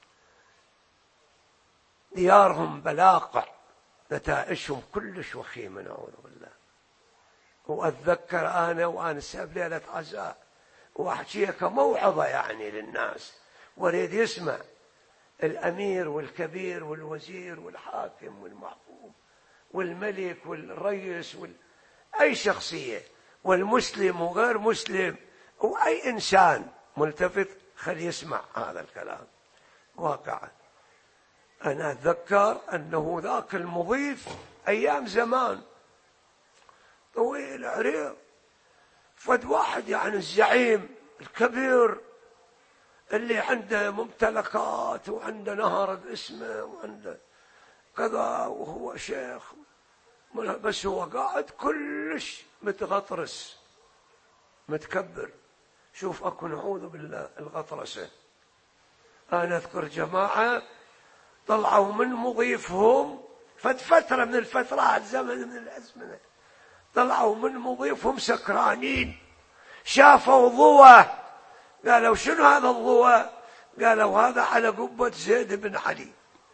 Speaker 1: ديارهم بلاقع، نتائجهم كلش وخيمة نعوذ بالله. وأتذكر أنا وأنا ساب ليلة عزاء وأحكيها كموعظة يعني للناس، وريد يسمع الأمير والكبير والوزير والحاكم والمحكوم والملك والرئيس وال... أي شخصية، والمسلم وغير مسلم وأي إنسان ملتفت خل يسمع هذا الكلام واقعا. أنا أتذكر أنه ذاك المضيف أيام زمان طويل عريض، فد واحد يعني الزعيم الكبير اللي عنده ممتلكات وعنده نهر باسمه وعنده كذا، وهو شيخ، بس هو قاعد كلش متغطرس متكبر. شوف أكو نعوذ بالله الغطرسة. أنا أذكر جماعة طلعوا من مضيفهم فد فترة من الفترات، زمن من الأزمنة، طلعوا من مضيفهم سكرانين، شافوا ضوء، قالوا شنو هذا الضوء؟ قالوا هذا على قبة زيد بن علي.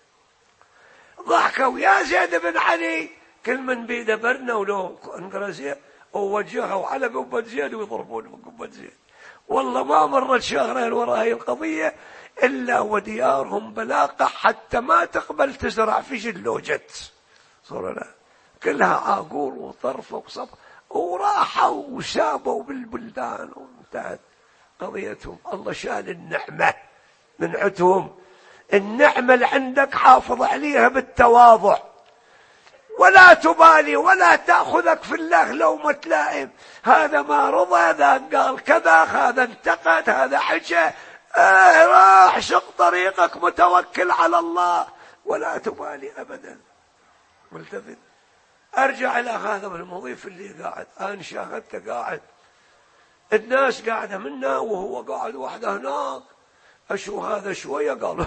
Speaker 1: ضحكوا، يا زيد بن علي، كل من بيده برنا ولو انقرزيه ووجهوا على قبة زيد ويضربون بقبة زيد. والله ما مرت شهرين وراء هاي القضية إلا وديارهم بلاقة حتى ما تقبل تزرع في جلوجت صورنا، كلها عاقول وطرفة وصب، وراحوا وسابوا بالبلدان وانتهت قضيتهم. الله شال النعمة من عندهم، النعمة اللي عندك حافظ عليها بالتواضع، ولا تبالي ولا تأخذك في الله لومة لائم. هذا ما رضى، هذا قال كذا، هذا انتقد، هذا حكى، اه راح شق طريقك متوكل على الله ولا تبالي أبدا ملتفت. أرجع إلى هذا المضيف اللي قاعد، أنا شاهدته قاعد، الناس قاعدة منا وهو قاعد وحده هناك. أشو هذا شوية قال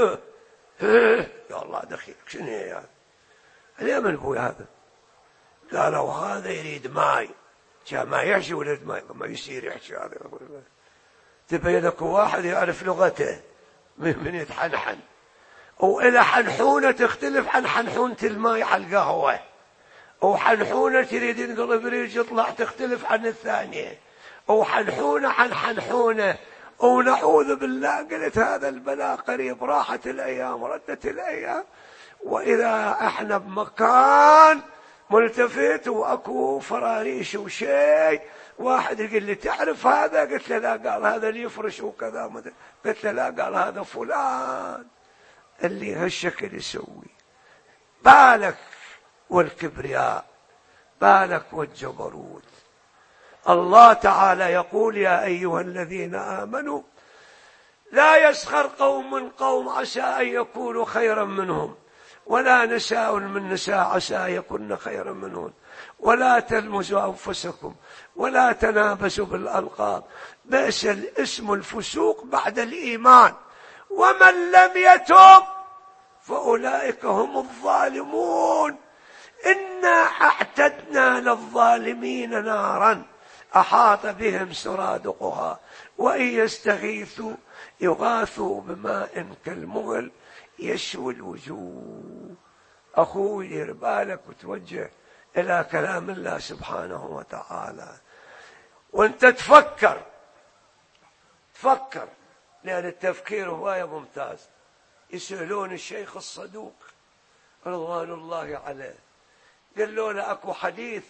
Speaker 1: يا الله دخيلك شنو هي يعني؟ ليه من أبوي هذا؟ قالوا هذا يريد ماي، كان ما يحشي ولد ماي، ما يصير يحشي هذا. تبين لك واحد يعرف لغته من يتحنحن، وإلى حنحونة تختلف عن حنحونة الماي على القهوة، وحنحونة تريد ينقلب ريج يطلع تختلف عن الثانية، وحنحونة عن حنحونة. ونعوذ بالله قلت هذا البلاء قريب، راحت الأيام ردت الأيام، وإذا احنا بمكان ملتفت وأكو فراريش وشيء، واحد يقول لي تعرف هذا؟ قلت له لا. قال هذا اللي يفرش وكذا. قلت له لا. قال هذا فلان اللي هالشكل يسوي. بالك والكبرياء، بالك والجبروت. الله تعالى يقول يا أيها الذين آمنوا لا يسخر قوم من قوم عسى أن يكونوا خيرا منهم، ولا نساء من نساء عسى أن يكون خيرا منهم، ولا تلمزوا أنفسكم ولا تنابزوا بالألقاب، بئس الاسم الفسوق بعد الإيمان، ومن لم يتب فأولئك هم الظالمون. إنا أعتدنا للظالمين نارا أحاط بهم سرادقها وإن يستغيثوا يغاثوا بماء كالمغل يشوي الوجوه. أخوي دير بالك وتوجه إلى كلام الله سبحانه وتعالى، وانت تفكر تفكر لأن التفكير هواية ممتاز. يسألون الشيخ الصدوق رضوان الله عليه، قالوا له أكو حديث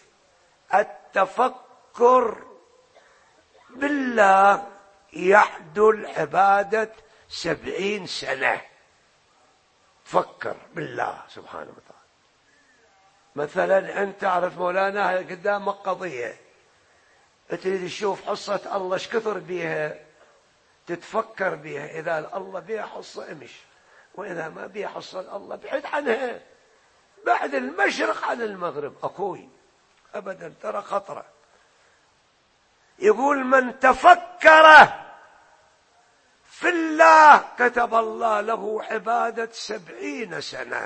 Speaker 1: التفكر بالله يعدل عبادة سبعين سنة. فكر بالله سبحانه وتعالى. مثلا أنت تعرف مولانا قدامك قضية تريد تشوف حصة الله ايش كثر بيها، تتفكر بيها، إذا الله بيها حصة امش، وإذا ما بيها حصة الله بعد عنها، بعد المشرق عن المغرب. أخوي أبدا ترى خطرة. يقول من تفكر في الله كتب الله له عبادة سبعين سنة.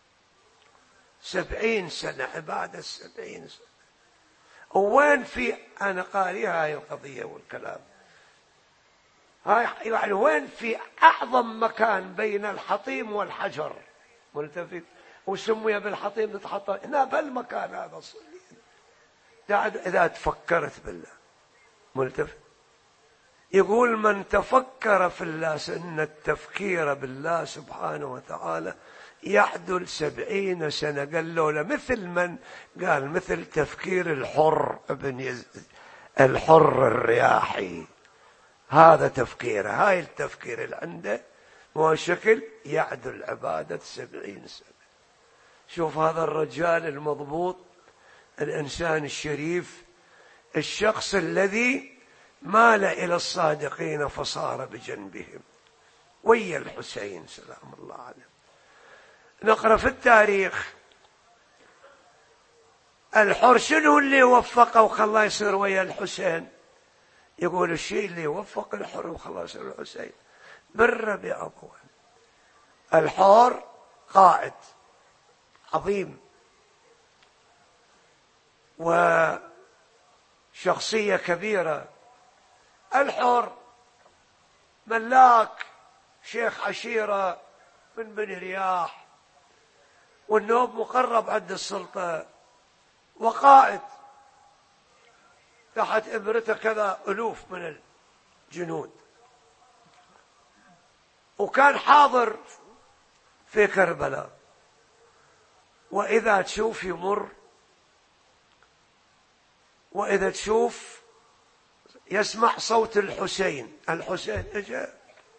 Speaker 1: سبعين سنة عبادة سبعين سنة. وين في أنا قاري هاي القضية والكلام هاي يعني وين في أعظم مكان بين الحطيم والحجر ملتفت وسمي بالحطيم نتحط هنا بالمكان هذا الصليب إذا تفكرت بالله ملتفت. يقول من تفكر في الله إن التفكير بالله سبحانه وتعالى يعدل سبعين سنة. قال له مثل من قال مثل تفكير الحر ابن يزيد الحر الرياحي. هذا تفكيره هاي التفكير اللي عنده هو شكل يعدل عبادة سبعين سنة. شوف هذا الرجال المضبوط الإنسان الشريف الشخص الذي مال إلى الصادقين فصار بجنبهم ويا الحسين سلام الله عليه. نقرأ في التاريخ الحر شنو اللي وفقه وخلاه يصير ويا الحسين؟ يقول الشيء اللي وفق الحر وخلاه يصير الحسين بر بأبوه. الحر قائد عظيم وشخصية كبيرة. الحر ملاك شيخ عشيرة من بني رياح والنوب مقرب عند السلطة وقائد تحت إبرته كذا ألوف من الجنود وكان حاضر في كربلاء. وإذا تشوف يمر وإذا تشوف يسمع صوت الحسين. الحسين اجا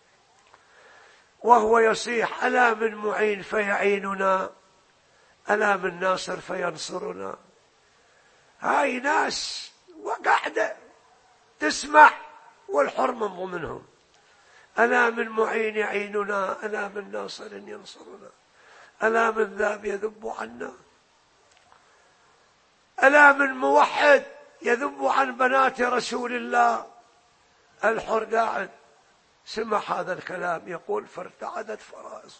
Speaker 1: وهو يصيح ألا من معين فيعيننا ألا من ناصر فينصرنا. هاي ناس وقاعدة تسمع والحر من ضمنهم. ألا من معين يعيننا ألا من ناصر ينصرنا ألا من ذاب يذب عنا ألا من موحد يذب عن بنات رسول الله. الحر قاعد سمع هذا الكلام يقول فارتعدت فرائصه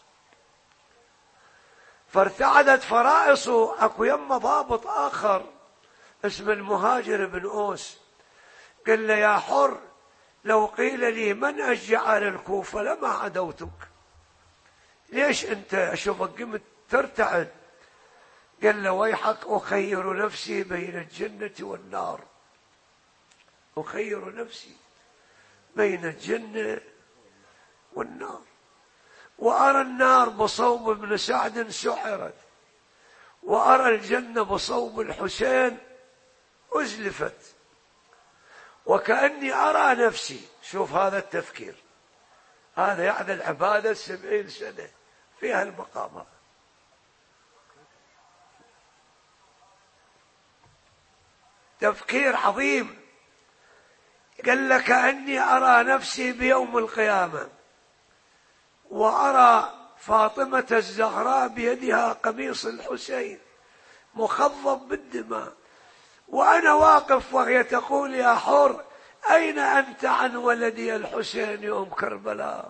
Speaker 1: فارتعدت فرائصه. اكو يمه ضابط اخر اسمه المهاجر بن اوس قال له يا حر لو قيل لي من اشجع على الكوفه لما عدوتك. ليش انت اشوفك قمت ترتعد؟ قال له ويحك اخير نفسي بين الجنه والنار. اخير نفسي بين الجنه والنار وأرى النار بصوب ابن سعد سحرت وأرى الجنة بصوب الحسين أزلفت وكأني أرى نفسي. شوف هذا التفكير هذا يعدل عبادة سبعين سنة فيها المقامات. تفكير عظيم. قال لك كأني أرى نفسي بيوم القيامة وأرى فاطمة الزهراء بيدها قميص الحسين مخضب بالدماء وأنا واقف وهي تقول يا حر أين أنت عن ولدي الحسين يوم كربلاء؟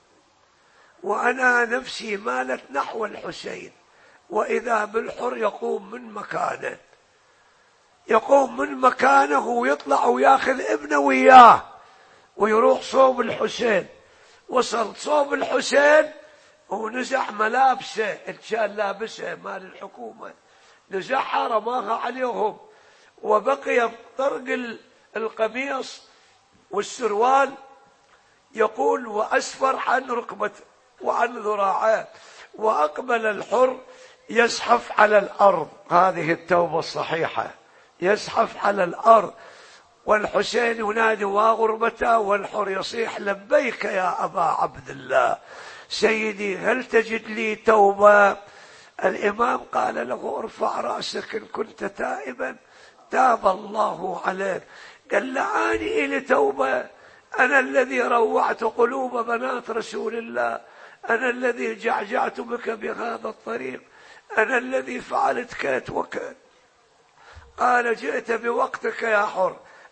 Speaker 1: وأنا نفسي مالت نحو الحسين وإذا بالحر يقوم من مكانه يقوم من مكانه ويطلع وياخذ ابنه وياه ويروح صوب الحسين. وصل صوب الحسين ونزع ملابسه اللي كان لابسه مال الحكومة نزعها رماها عليهم وبقي طرق القميص والسروال يقول وأسفر عن ركبته وعن ذراعه وأقبل الحر يزحف على الأرض. هذه التوبة الصحيحة يزحف على الأرض والحسين ينادي وغربته والحر يصيح لبيك يا أبا عبد الله سيدي هل تجد لي توبة؟ الإمام قال له ارفع رأسك إن كنت تائبا تاب الله عليك. قال لعاني إلي توبة أنا الذي روعت قلوب بنات رسول الله أنا الذي جعجعت بك بهذا الطريق أنا الذي فعلت كات وكات. قال جئت بوقتك يا حر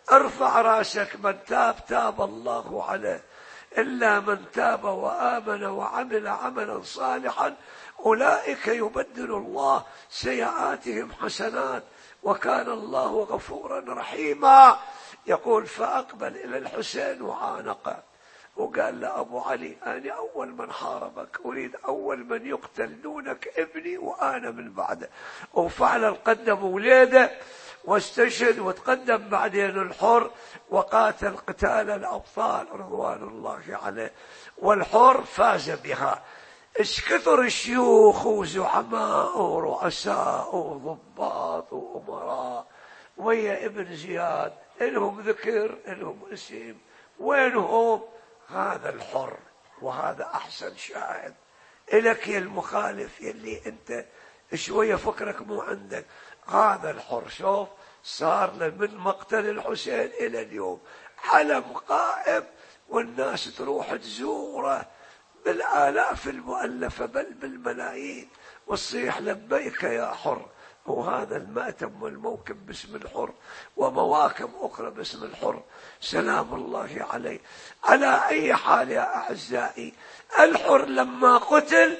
Speaker 1: ارفع راسك، من تاب تاب الله عليه، إلا من تاب وآمن وعمل عملا صالحا أولئك يبدل الله سيئاتهم حسنات وكان الله غفورا رحيما. يقول فأقبل إلى الحسين وعانقه وقال له أبو علي أنا أول من حاربك، أريد أول من يقتل دونك ابني وأنا من بعده. وفعلا قدم ولاده واستشهد وتقدم بعدين الحر وقاتل قتال الأبطال رضوان الله عليه، والحر فاز بها. ايش كثر الشيوخ وزعماء ورؤساء وضباط وأمراء ويا ابن زياد، إلهم ذكر إلهم اسم، وينهم؟ هذا الحر. وهذا أحسن شاهد إلك يا المخالف يلي أنت شوية فكرك مو عندك. هذا الحر شوف صار له من مقتل الحسين إلى اليوم حلم قائم، والناس تروح تزوره بالآلاف المؤلفة بل بالملايين وتصيح لبيك يا حر. وهذا المأتم والموكب باسم الحر ومواكب أخرى باسم الحر سلام الله عليه. على أي حال يا أعزائي، الحر لما قتل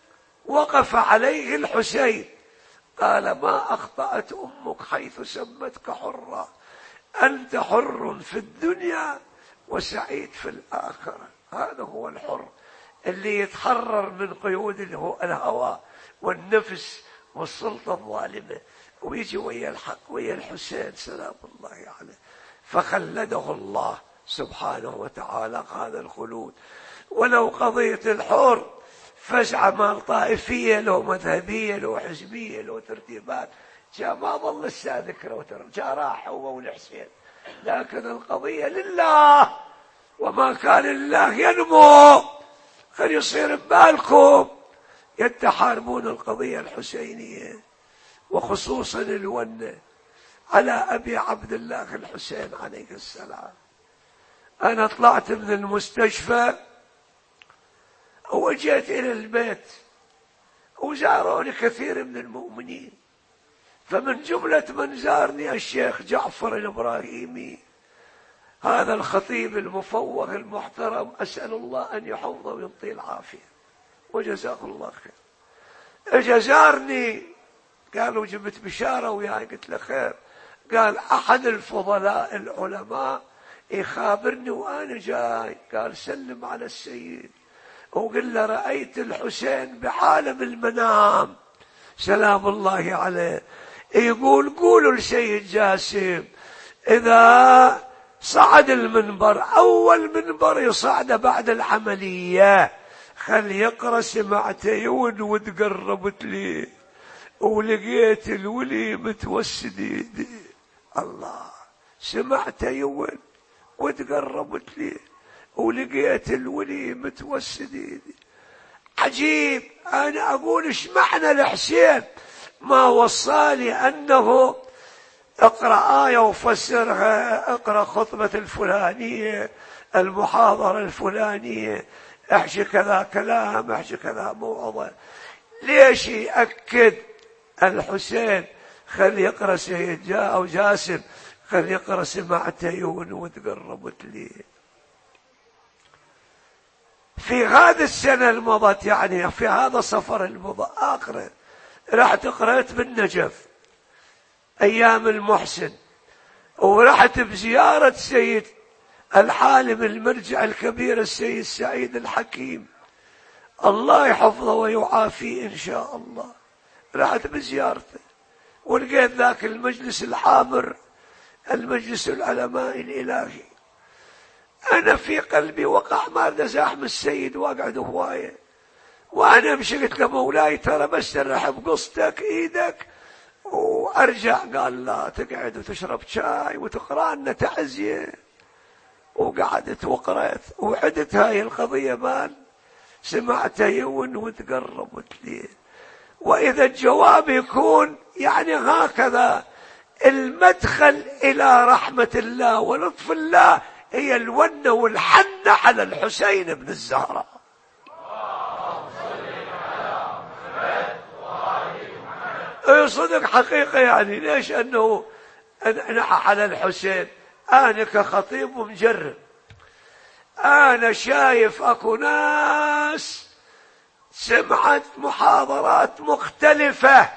Speaker 1: وقف عليه الحسين قال ما أخطأت أمك حيث سمتك حرا، أنت حر في الدنيا وسعيد في الآخرة. هذا هو الحر اللي يتحرر من قيود الهوى والنفس والسلطة الظالمة ويجي ويا الحق ويا الحسين سلام الله عليه. فخلده الله سبحانه وتعالى هذا الخلود. ولو قضية الحر فزعة مال طائفية لو مذهبية لو حزبية لو ترتيبات جاء ما ظل لسه ذكره جاء راح هو والحسين، لكن القضية لله وما كان لله ينمو. خل يصير ببالكم يتحاربون القضية الحسينية وخصوصا الونة على أبي عبد الله الحسين عليه السلام. أنا طلعت من المستشفى وجيت إلى البيت وزاروني كثير من المؤمنين، فمن جملة من زارني الشيخ جعفر الإبراهيمي هذا الخطيب المفوه المحترم، أسأل الله أن يحفظه ويعطيه العافية وجزاه الله خير. اجا زارني قالوا جبت بشارة وياي، قلت له خير. قال أحد الفضلاء العلماء يخابرني وأنا جاي، قال سلم على السيد وقل له رأيت الحسين بعالم المنام سلام الله عليه يقول قولوا لسيد جاسم إذا صعد المنبر أول منبر يصعد بعد العملية خل يقرأ سمعت يود وتقربت لي ولقيت الولي متوسد يدي. الله، سمعت يود وتقربت لي ولقيت الولي متوسد يدي. عجيب. أنا أقول إيش معنى الحسين ما وصالي أنه اقرأ آية وفسرها، اقرأ خطبة الفلانية، المحاضرة الفلانية، احشي كذا كلام، احشي كذا موعظة. ليش يأكد الحسين خل يقرأ سيد جاء أو جاسم خل يقرأ سمعت يون وتقربت لي. في هذه السنة المضت يعني في هذا السفر المضى آخره رحت قرأت بالنجف أيام المحسن، ورحت بزيارة سيد الحالم المرجع الكبير السيد سعيد الحكيم الله يحفظه ويعافيه إن شاء الله. رحت بزيارته ولقيت ذاك المجلس الحامر المجلس العلماء الإلهي. أنا في قلبي وقع ما زاحم السيد واقعد هواية، وأنا مشي قلت له مولاي ترى بس رح بقصتك إيدك وأرجع. قال لا، تقعد وتشرب شاي وتقرأ لنا تعزية. وقعدت وقرأت وعدت هاي القضية مال سمعت يون وتقربت لي. وإذا الجواب يكون يعني هكذا المدخل إلى رحمة الله ولطف الله هي الونة والحنة على الحسين بن الزهراء. اي صدق حقيقة يعني. ليش؟ أنه نحى على الحسين أنا كخطيب مجرب، أنا شايف أكو ناس سمعت محاضرات مختلفة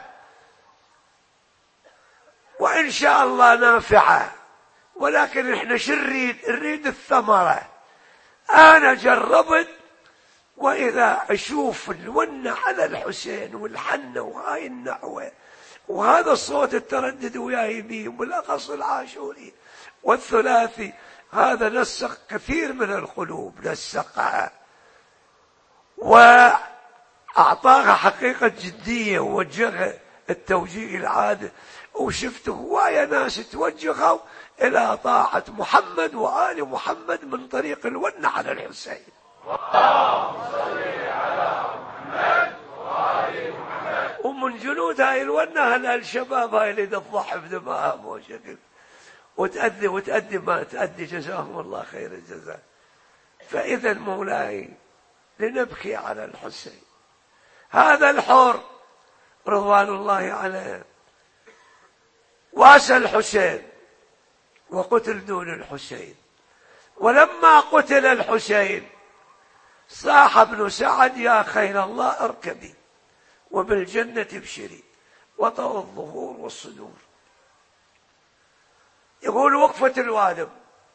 Speaker 1: وإن شاء الله نافعة، ولكن إحنا شو نريد؟ نريد الثمرة. أنا جربت، وإذا أشوف الونة على الحسين والحنة وهاي النعوة وهذا الصوت التردد وياي بيه، بالأخص العاشوري والثلاثي، هذا نسق كثير من القلوب، نسقها وأعطاها حقيقة جدية ووجهها التوجيه العادل. وشفت هواية ناس توجهوا إلى طاعة محمد وآل محمد من طريق الونة على الحسين. ومن جنود هاي الونة هلا الشباب هاي اللي تضحي بدمائهم وشكل وتأدي وتأدي ما تأدي، جزاهم الله خير الجزاء. فإذا مولاي لنبكي على الحسين، هذا الحر رضوان الله عليه واسى الحسين وقتل دون الحسين. ولما قتل الحسين صاح ابن سعد: يا خيل الله اركبي وبالجنة ابشري، وطأ الظهور والصدور. يقول وقفة الوادم: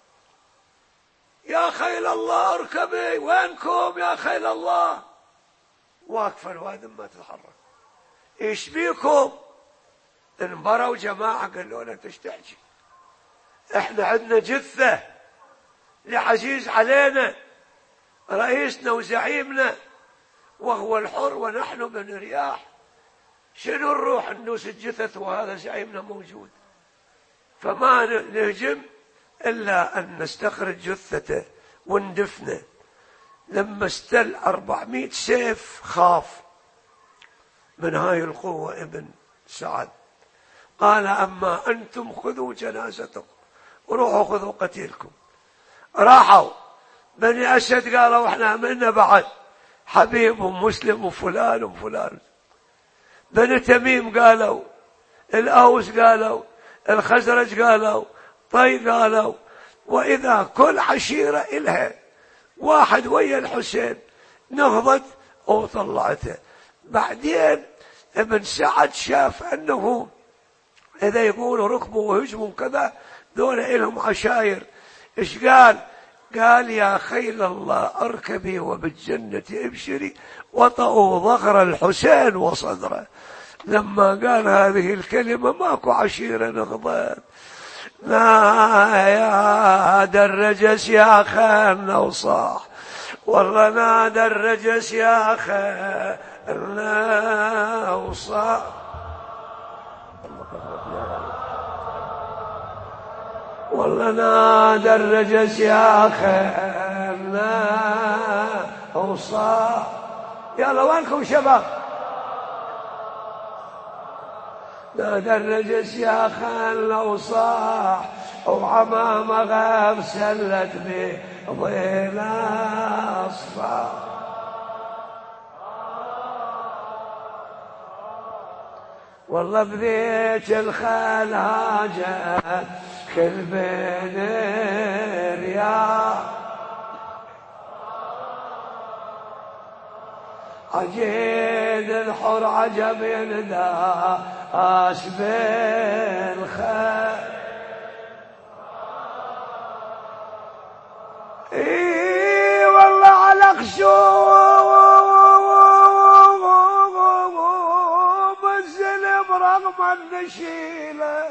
Speaker 1: يا خيل الله اركبي، وينكم يا خيل الله؟ واقفة الوادم ما تتحرك. ايش بيكم؟ انبروا جماعة قالوا لنا ايش تحكي؟ احنا عندنا جثة لعزيز علينا، رئيسنا وزعيمنا وهو الحر ونحن بن رياح، شنو نروح ندوس الجثث وهذا زعيمنا موجود؟ فما نهجم إلا أن نستخرج جثته وندفنه. لما استل أربعمائة سيف خاف من هاي القوة ابن سعد، قال: أما أنتم خذوا جنازتكم وروحوا خذوا قتيلكم. راحوا بني أسد قالوا: احنا منا بعد حبيب ومسلم وفلان وفلان. بني تميم قالوا، الأوس قالوا، الخزرج قالوا، طي قالوا. وإذا كل عشيرة إلها واحد ويا الحسين نهضت وطلعته. بعدين ابن سعد شاف أنه إذا يقولوا ركبوا وهجموا كذا دول إلهم عشاير. إيش قال؟ قال: يا خيل الله اركبي وبالجنة ابشري، وطأوا ظهر الحسين وصدره. لما قال هذه الكلمة ماكو عشيرة نغضت. لا يا درجس يا خالنا وصاح، والله نادى الرجس يا خالنا وصاح، والله نادى الرجس يا خالنا وصاح. يلا وينكم شباب؟ نادى الرجس يا خالنا وصاح، وعمامة غسلت بظل أصفى. والله بذيك الخال هاجت كل بين رياح، عجين الحر عجب ينداس بالخير. اي والله على خشوم الزلم رغم النشيله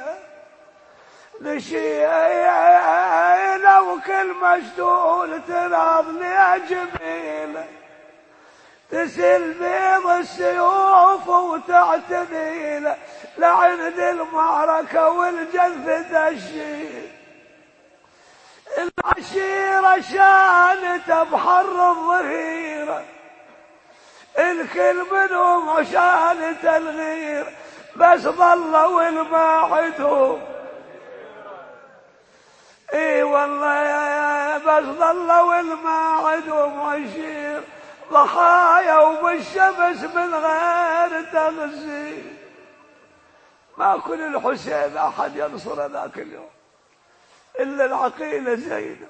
Speaker 1: نشيله، وكل مشدول تناضل يا جميله، تسل بيض السيوف وتعتديله لعند المعركة والجذ تشيل. العشيرة شانت بحر الظهيرة، الكل منهم شانت الغير، بس ظلوا الماعدهم. اي والله بس ظلوا الماعدهم عشير، ضحايا وبالشمس من غير تغذية. ما كل الحسين أحد ينصر ذاك اليوم، إلا العقيلة زينب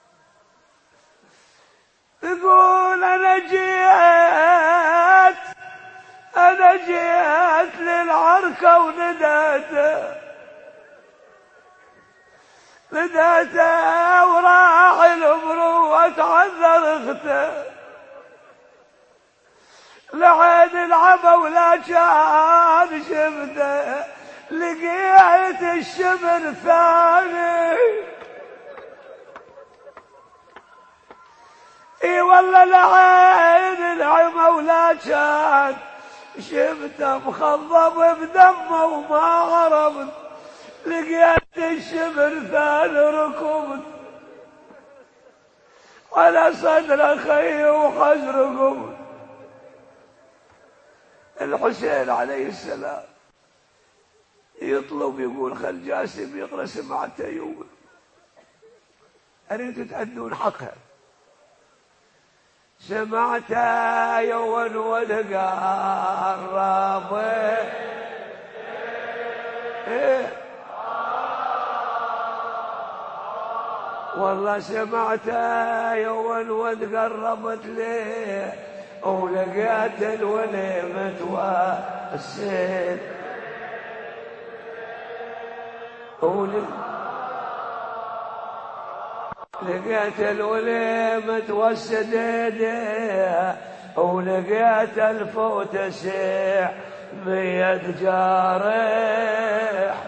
Speaker 1: تقول أنا جيت أنا جيت للعركة ونداته نداته وراح المروة تعذر اخته لعين العبا ولا كان شفته لقيت الشمر ثاني اي والله لعين العبا ولا كان شفته مخضب بدمه وما عرفت لقيت الشمر ثاني ركبت على صدر خي وحجر قمت. الحسين عليه السلام يطلب يقول خل جاسم يقرأ سمعت أيوب أريد تأدون حقها سمعت يوم ونقرب إيه والله سمعت يوم وتقربت ليه ولقيت الوليمة والسيد لقيت الوليمة والسديد ولقيت الفوت سيح بيد جارح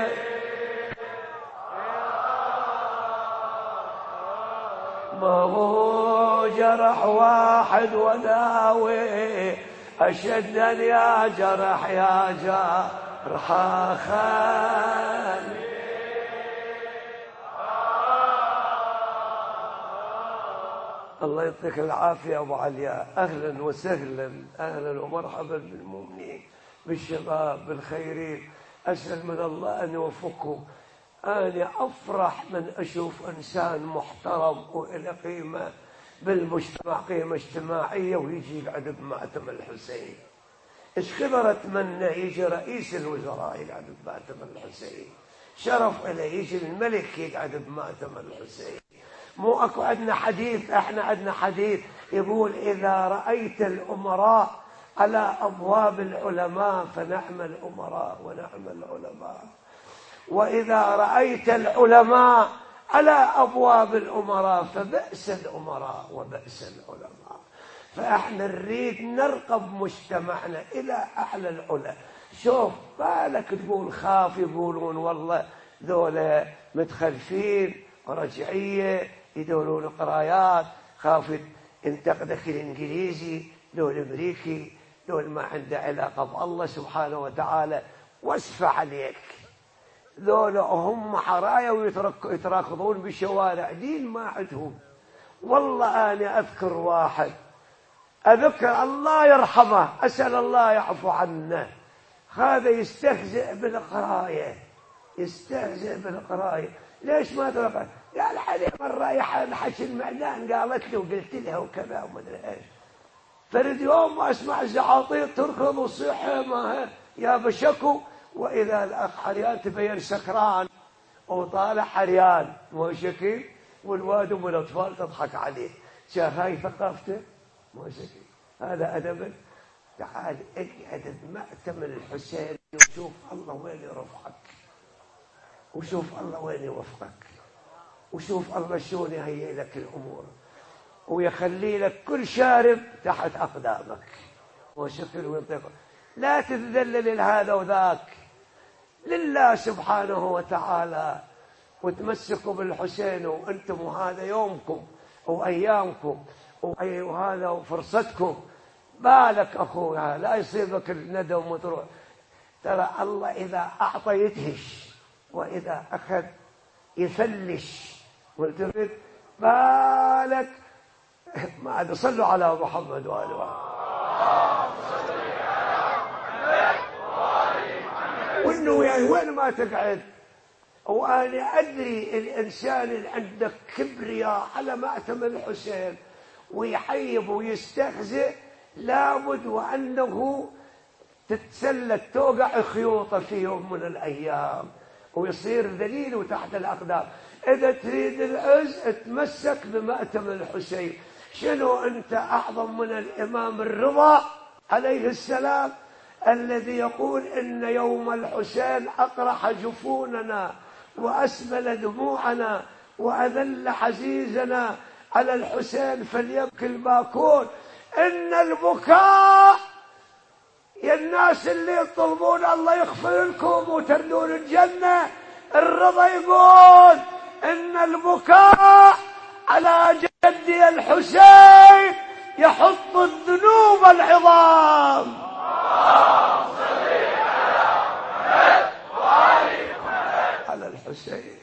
Speaker 1: ما هو جرح واحد وداوي أشدا يا جرح يا جرح خال الله يعطيك العافية أبو علياء أهلا وسهلا أهلا ومرحبا بالمؤمنين بالشباب بالخيرين أسأل من الله أن يوفقكم. أنا أفرح من أشوف إنسان محترم وإلى قيمة بالمجتمع قيمة اجتماعية ويجي يقعد بمأتم الحسين. إيش خبر أتمنى يجي رئيس الوزراء يقعد بمأتم الحسين شرف إليه يجي الملك يقعد بمأتم الحسين. مو أكو عندنا حديث إحنا عندنا حديث يقول إذا رأيت الأمراء على أبواب العلماء فنعم الأمراء ونعم العلماء وإذا رأيت العلماء على أبواب الأمراء فبئس الأمراء وبئس العلماء. فإحنا نريد نرقب مجتمعنا إلى أعلى العلا. شوف بالك تقول خاف يقولون والله ذولا متخلفين ورجعية يدورون قرايات خاف ينتقدك الإنجليزي لو الأمريكي لو ما عنده علاقة بالله سبحانه وتعالى واسفة عليك ذولا هم حرايا ويتراكضون بالشوارع دين ما عندهم. والله أنا أذكر واحد أذكر الله يرحمه أسأل الله يعفو عنه هذا يستهزئ بالقراية يستهزئ بالقراية. ليش ما ترى قال عليه مرة رايح حكي المعدان قالت له وقلت لها وكذا وما ادري ايش فرد يوم ما اسمع زعاطير تركض وصيح ما يا بشكو واذا الاخ حريان تبين سكران وطالع حريان مو شكي والواد ام الاطفال تضحك عليه. شاف هاي ثقافته مو شكي هذا ادبك. تعال اقعد بمأتم الحسين وشوف الله وين يرفعك وشوف الله وين يوفقك وشوف الله شلون يهيئ لك الأمور ويخلي لك كل شارب تحت أقدامك وشكر وينطق. لا تتذلل لهذا وذاك لله سبحانه وتعالى وتمسكوا بالحسين وأنتم وهذا يومكم وأيامكم وهذا فرصتكم. بالك أخويا لا يصيبك الندم وتروح. ترى الله إذا أعطى يدهش وإذا أخذ يفلش والتفت. بالك ما عاد صلوا على محمد وآله وإنه يعني وين ما تقعد. وأنا أدري الإنسان اللي عنده كبرياء على مأتم الحسين ويحيب ويستهزئ لابد وأنه تتسلت توقع خيوطه في يوم من الأيام ويصير ذليل تحت الأقدام. إذا تريد العز اتمسك بمأتم الحسين. شنو أنت أعظم من الإمام الرضا عليه السلام الذي يقول إن يوم الحسين أقرح جفوننا وأسمل دموعنا وأذل حزيزنا على الحسين فليبكي الباكون. إن البكاء يا الناس اللي يطلبون الله يغفر لكم وتردون الجنة، الرضا يقول إن البكاء على جدي الحسين يحط الذنوب العظام. على الحسين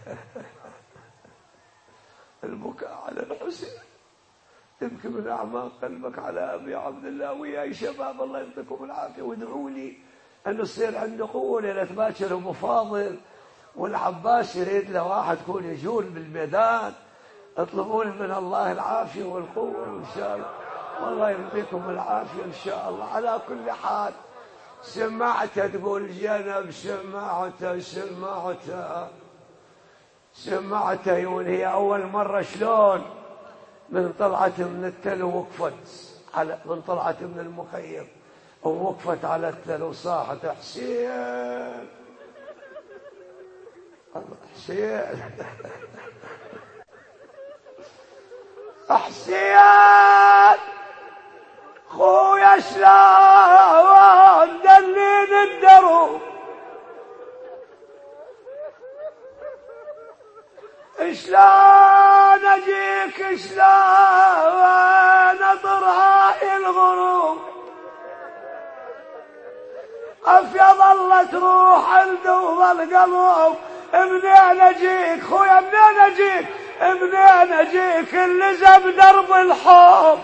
Speaker 1: البكاء على الحسين تبكي من أعماق قلبك على أبي عبد الله. ويا شباب الله يعطيكم العافية وادعوا لي أن يصير عندي قوة ليلة باكر أبو فاضل والعباس يريد له واحد يكون يجول بالميدان. اطلبون من الله العافية والقوة إن شاء الله، والله يعطيكم العافية إن شاء الله. على كل حال سمعت تقول جنب، سمعت سمعت سمعت يقول هي أول مرة شلون من طلعت من التل ووقفت على من طلعت من المخيم ووقفت على التل وصاحت حسين حسين حسين خويا شلون دلين الدروب، شلون اجيك شلون اطرها الغروب، افيض الله تروح الدوب القلب. منين اجيك خويا منين اجيك منين اجيك اللي زب درب الحب.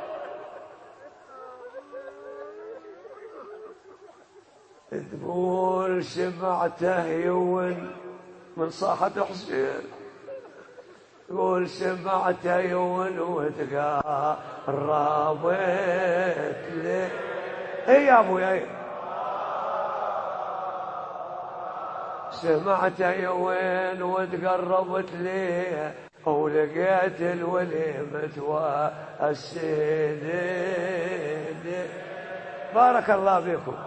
Speaker 1: تقول سمعته يون من صاحة حسين، تقول سمعته يون وتقربت لي. اي يا ابويا سمعته يون وتقربت لي ولقيت الوليمة والسيد. بارك الله بكم.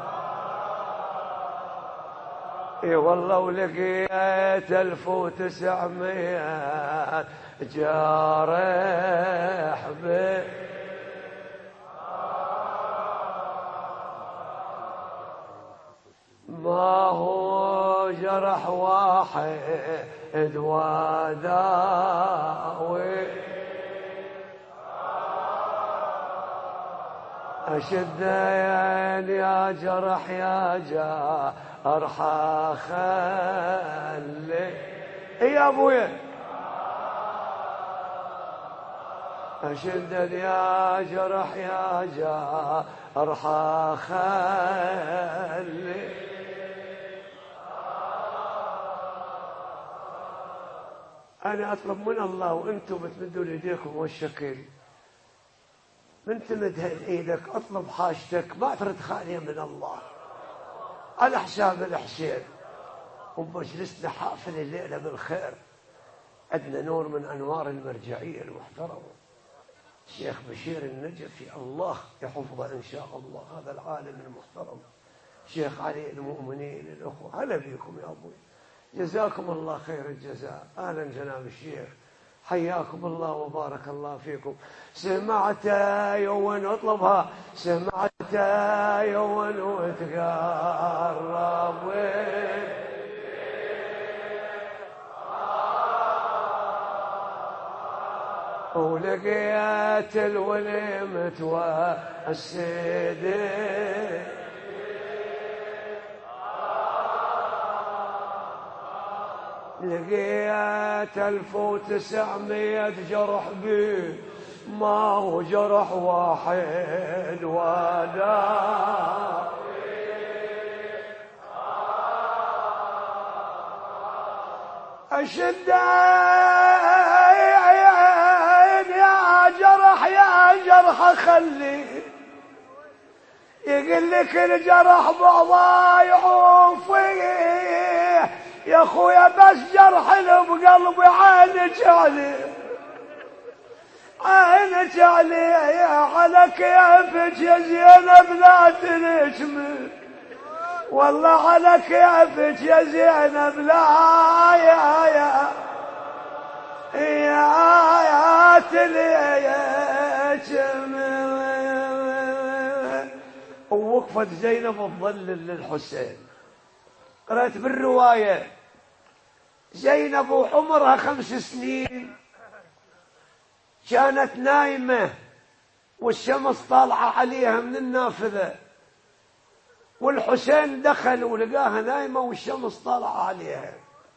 Speaker 1: اي والله ولقيت الف وتسعمية جارح به ما هو جرح واحد وداوي أشدين يا جرح يا جرح خلي. إيه يا أبويا أشدد يا جرح يا جرح خلي. أنا أطلب من الله وأنتم بتمدوا يديكم والشكل من تمدها لإيدك أطلب حاجتك ما ترد خالية من الله على حساب الحسين. ومجلسنا حافل الليلة بالخير، عندنا نور من أنوار المرجعية المحترمة الشيخ بشير النجفي الله يحفظه إن شاء الله، هذا العالم المحترم شيخ علي المؤمنين الأخوة. هلا بكم يا أبوي، جزاكم الله خير الجزاء. أهلا جناب الشيخ، حياكم الله وبارك الله فيكم. سمعت يوم اطلبها، سمعت يوم وتقرب ولقيت الوليمة والسيد. لقيت ألف وتسعمية جرح بي ما هو جرح واحد ولا أشد يا جرح يا جرح خلي يقول لك الجرح بضايع فيه يا خويا بس جرح بقلبي عينك عليه عينك عليه على كيفك يا زينب لا تنجمي والله على كيفك يا زينب لا يا يا يا تنجمي. ووقفت زينب تظلل للحسين. قرأت بالرواية زينب وعمرها خمس سنين كانت نايمة والشمس طالعة عليها من النافذة، والحسين دخل ولقاها نايمة والشمس طالعة عليها،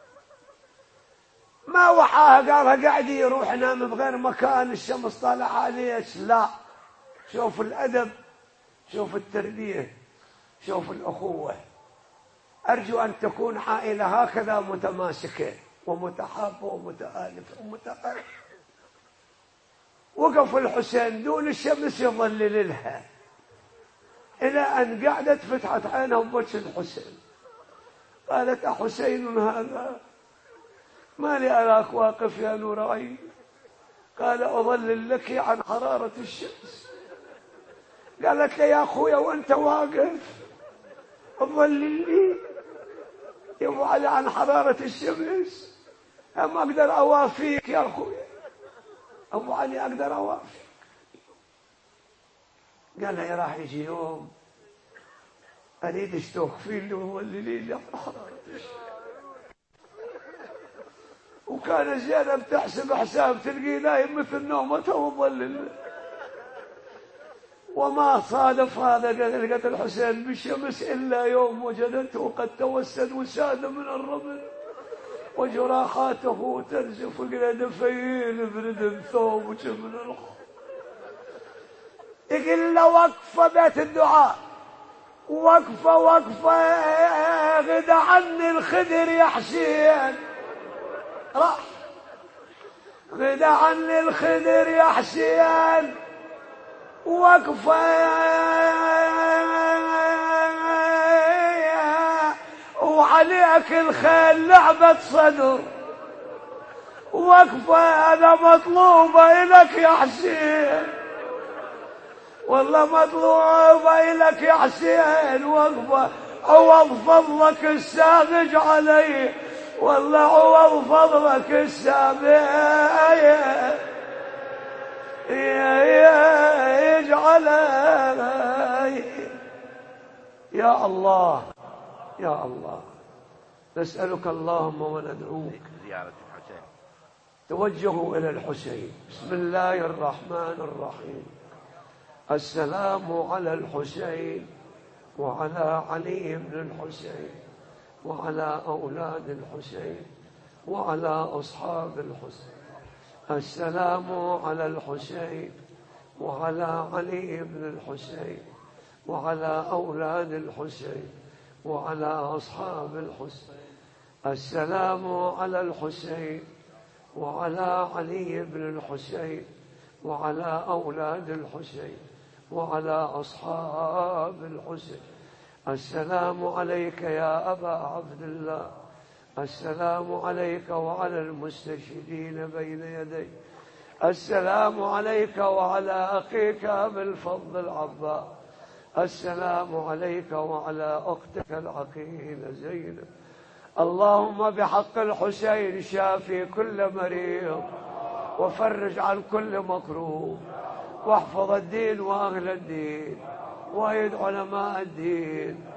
Speaker 1: ما وحاها قالها قاعدي يروح نام بغير مكان الشمس طالعة عليك. لا، شوف الأدب، شوف التربية، شوف الأخوة. أرجو أن تكون عائلة هكذا متماسكة ومتحابة ومتآلفة ومتقاربة. وقف الحسين دون الشمس يظلل لها إلى أن قعدت فتحت عينها وبوجه الحسين. قالت: أحسين هذا؟ ما لي أراك واقف يا نور عيني. قال: أظلل لك عن حرارة الشمس. قالت له: يا أخويا وأنت واقف تظلل لي يا أبو علي عن حرارة الشمس؟ أما أقدر أوافيك يا أخويا أبو علي، أقدر أوافيك. قال لي: راح يجي يوم أريدش توقفين لي وظللي لي عن حرارة الشمس. وكان زينب تحسب حساب تلقي نايم مثل نومته وظلل. وما صادف هذا لقت الحسين بالشمس إلا يوم وجدته قد توسد وساد من الرمل وجراحاته تنزف إلى دفين برد ثوبك من الخ. يقول له: وقفة بيت الدعاء، وقفة وقفة غدا عني الخدر يا حسين. راح غدا عني الخدر يا حسين. وقفة وعليك الخيل لعبة صدر. وقفة أنا مطلوبة إلك يا حسين، والله مطلوبة إلك يا حسين. وقفة عوض فضلك السابق علي، والله عوض فضلك السابق يجعل. يا الله يا الله، نسألك اللهم وندعوك زيارة الحسين. توجهوا إلى الحسين. بسم الله الرحمن الرحيم. السلام على الحسين وعلى علي بن الحسين وعلى أولاد الحسين وعلى أصحاب الحسين. السلام على الحسين وعلى علي بن الحسين وعلى أولاد الحسين وعلى أصحاب الحسين. السلام على الحسين وعلى علي بن الحسين وعلى أولاد الحسين وعلى أصحاب الحسين. السلام عليك يا أبا عبد الله. السلام عليك وعلى المستشهدين بين يديك. السلام عليك وعلى أخيك أبي الفضل العباس. السلام عليك وعلى أختك العقيلة زينب. اللهم بحق الحسين شافي كل مريض وفرج عن كل مكروه، واحفظ الدين وأهل الدين وأيد علماء الدين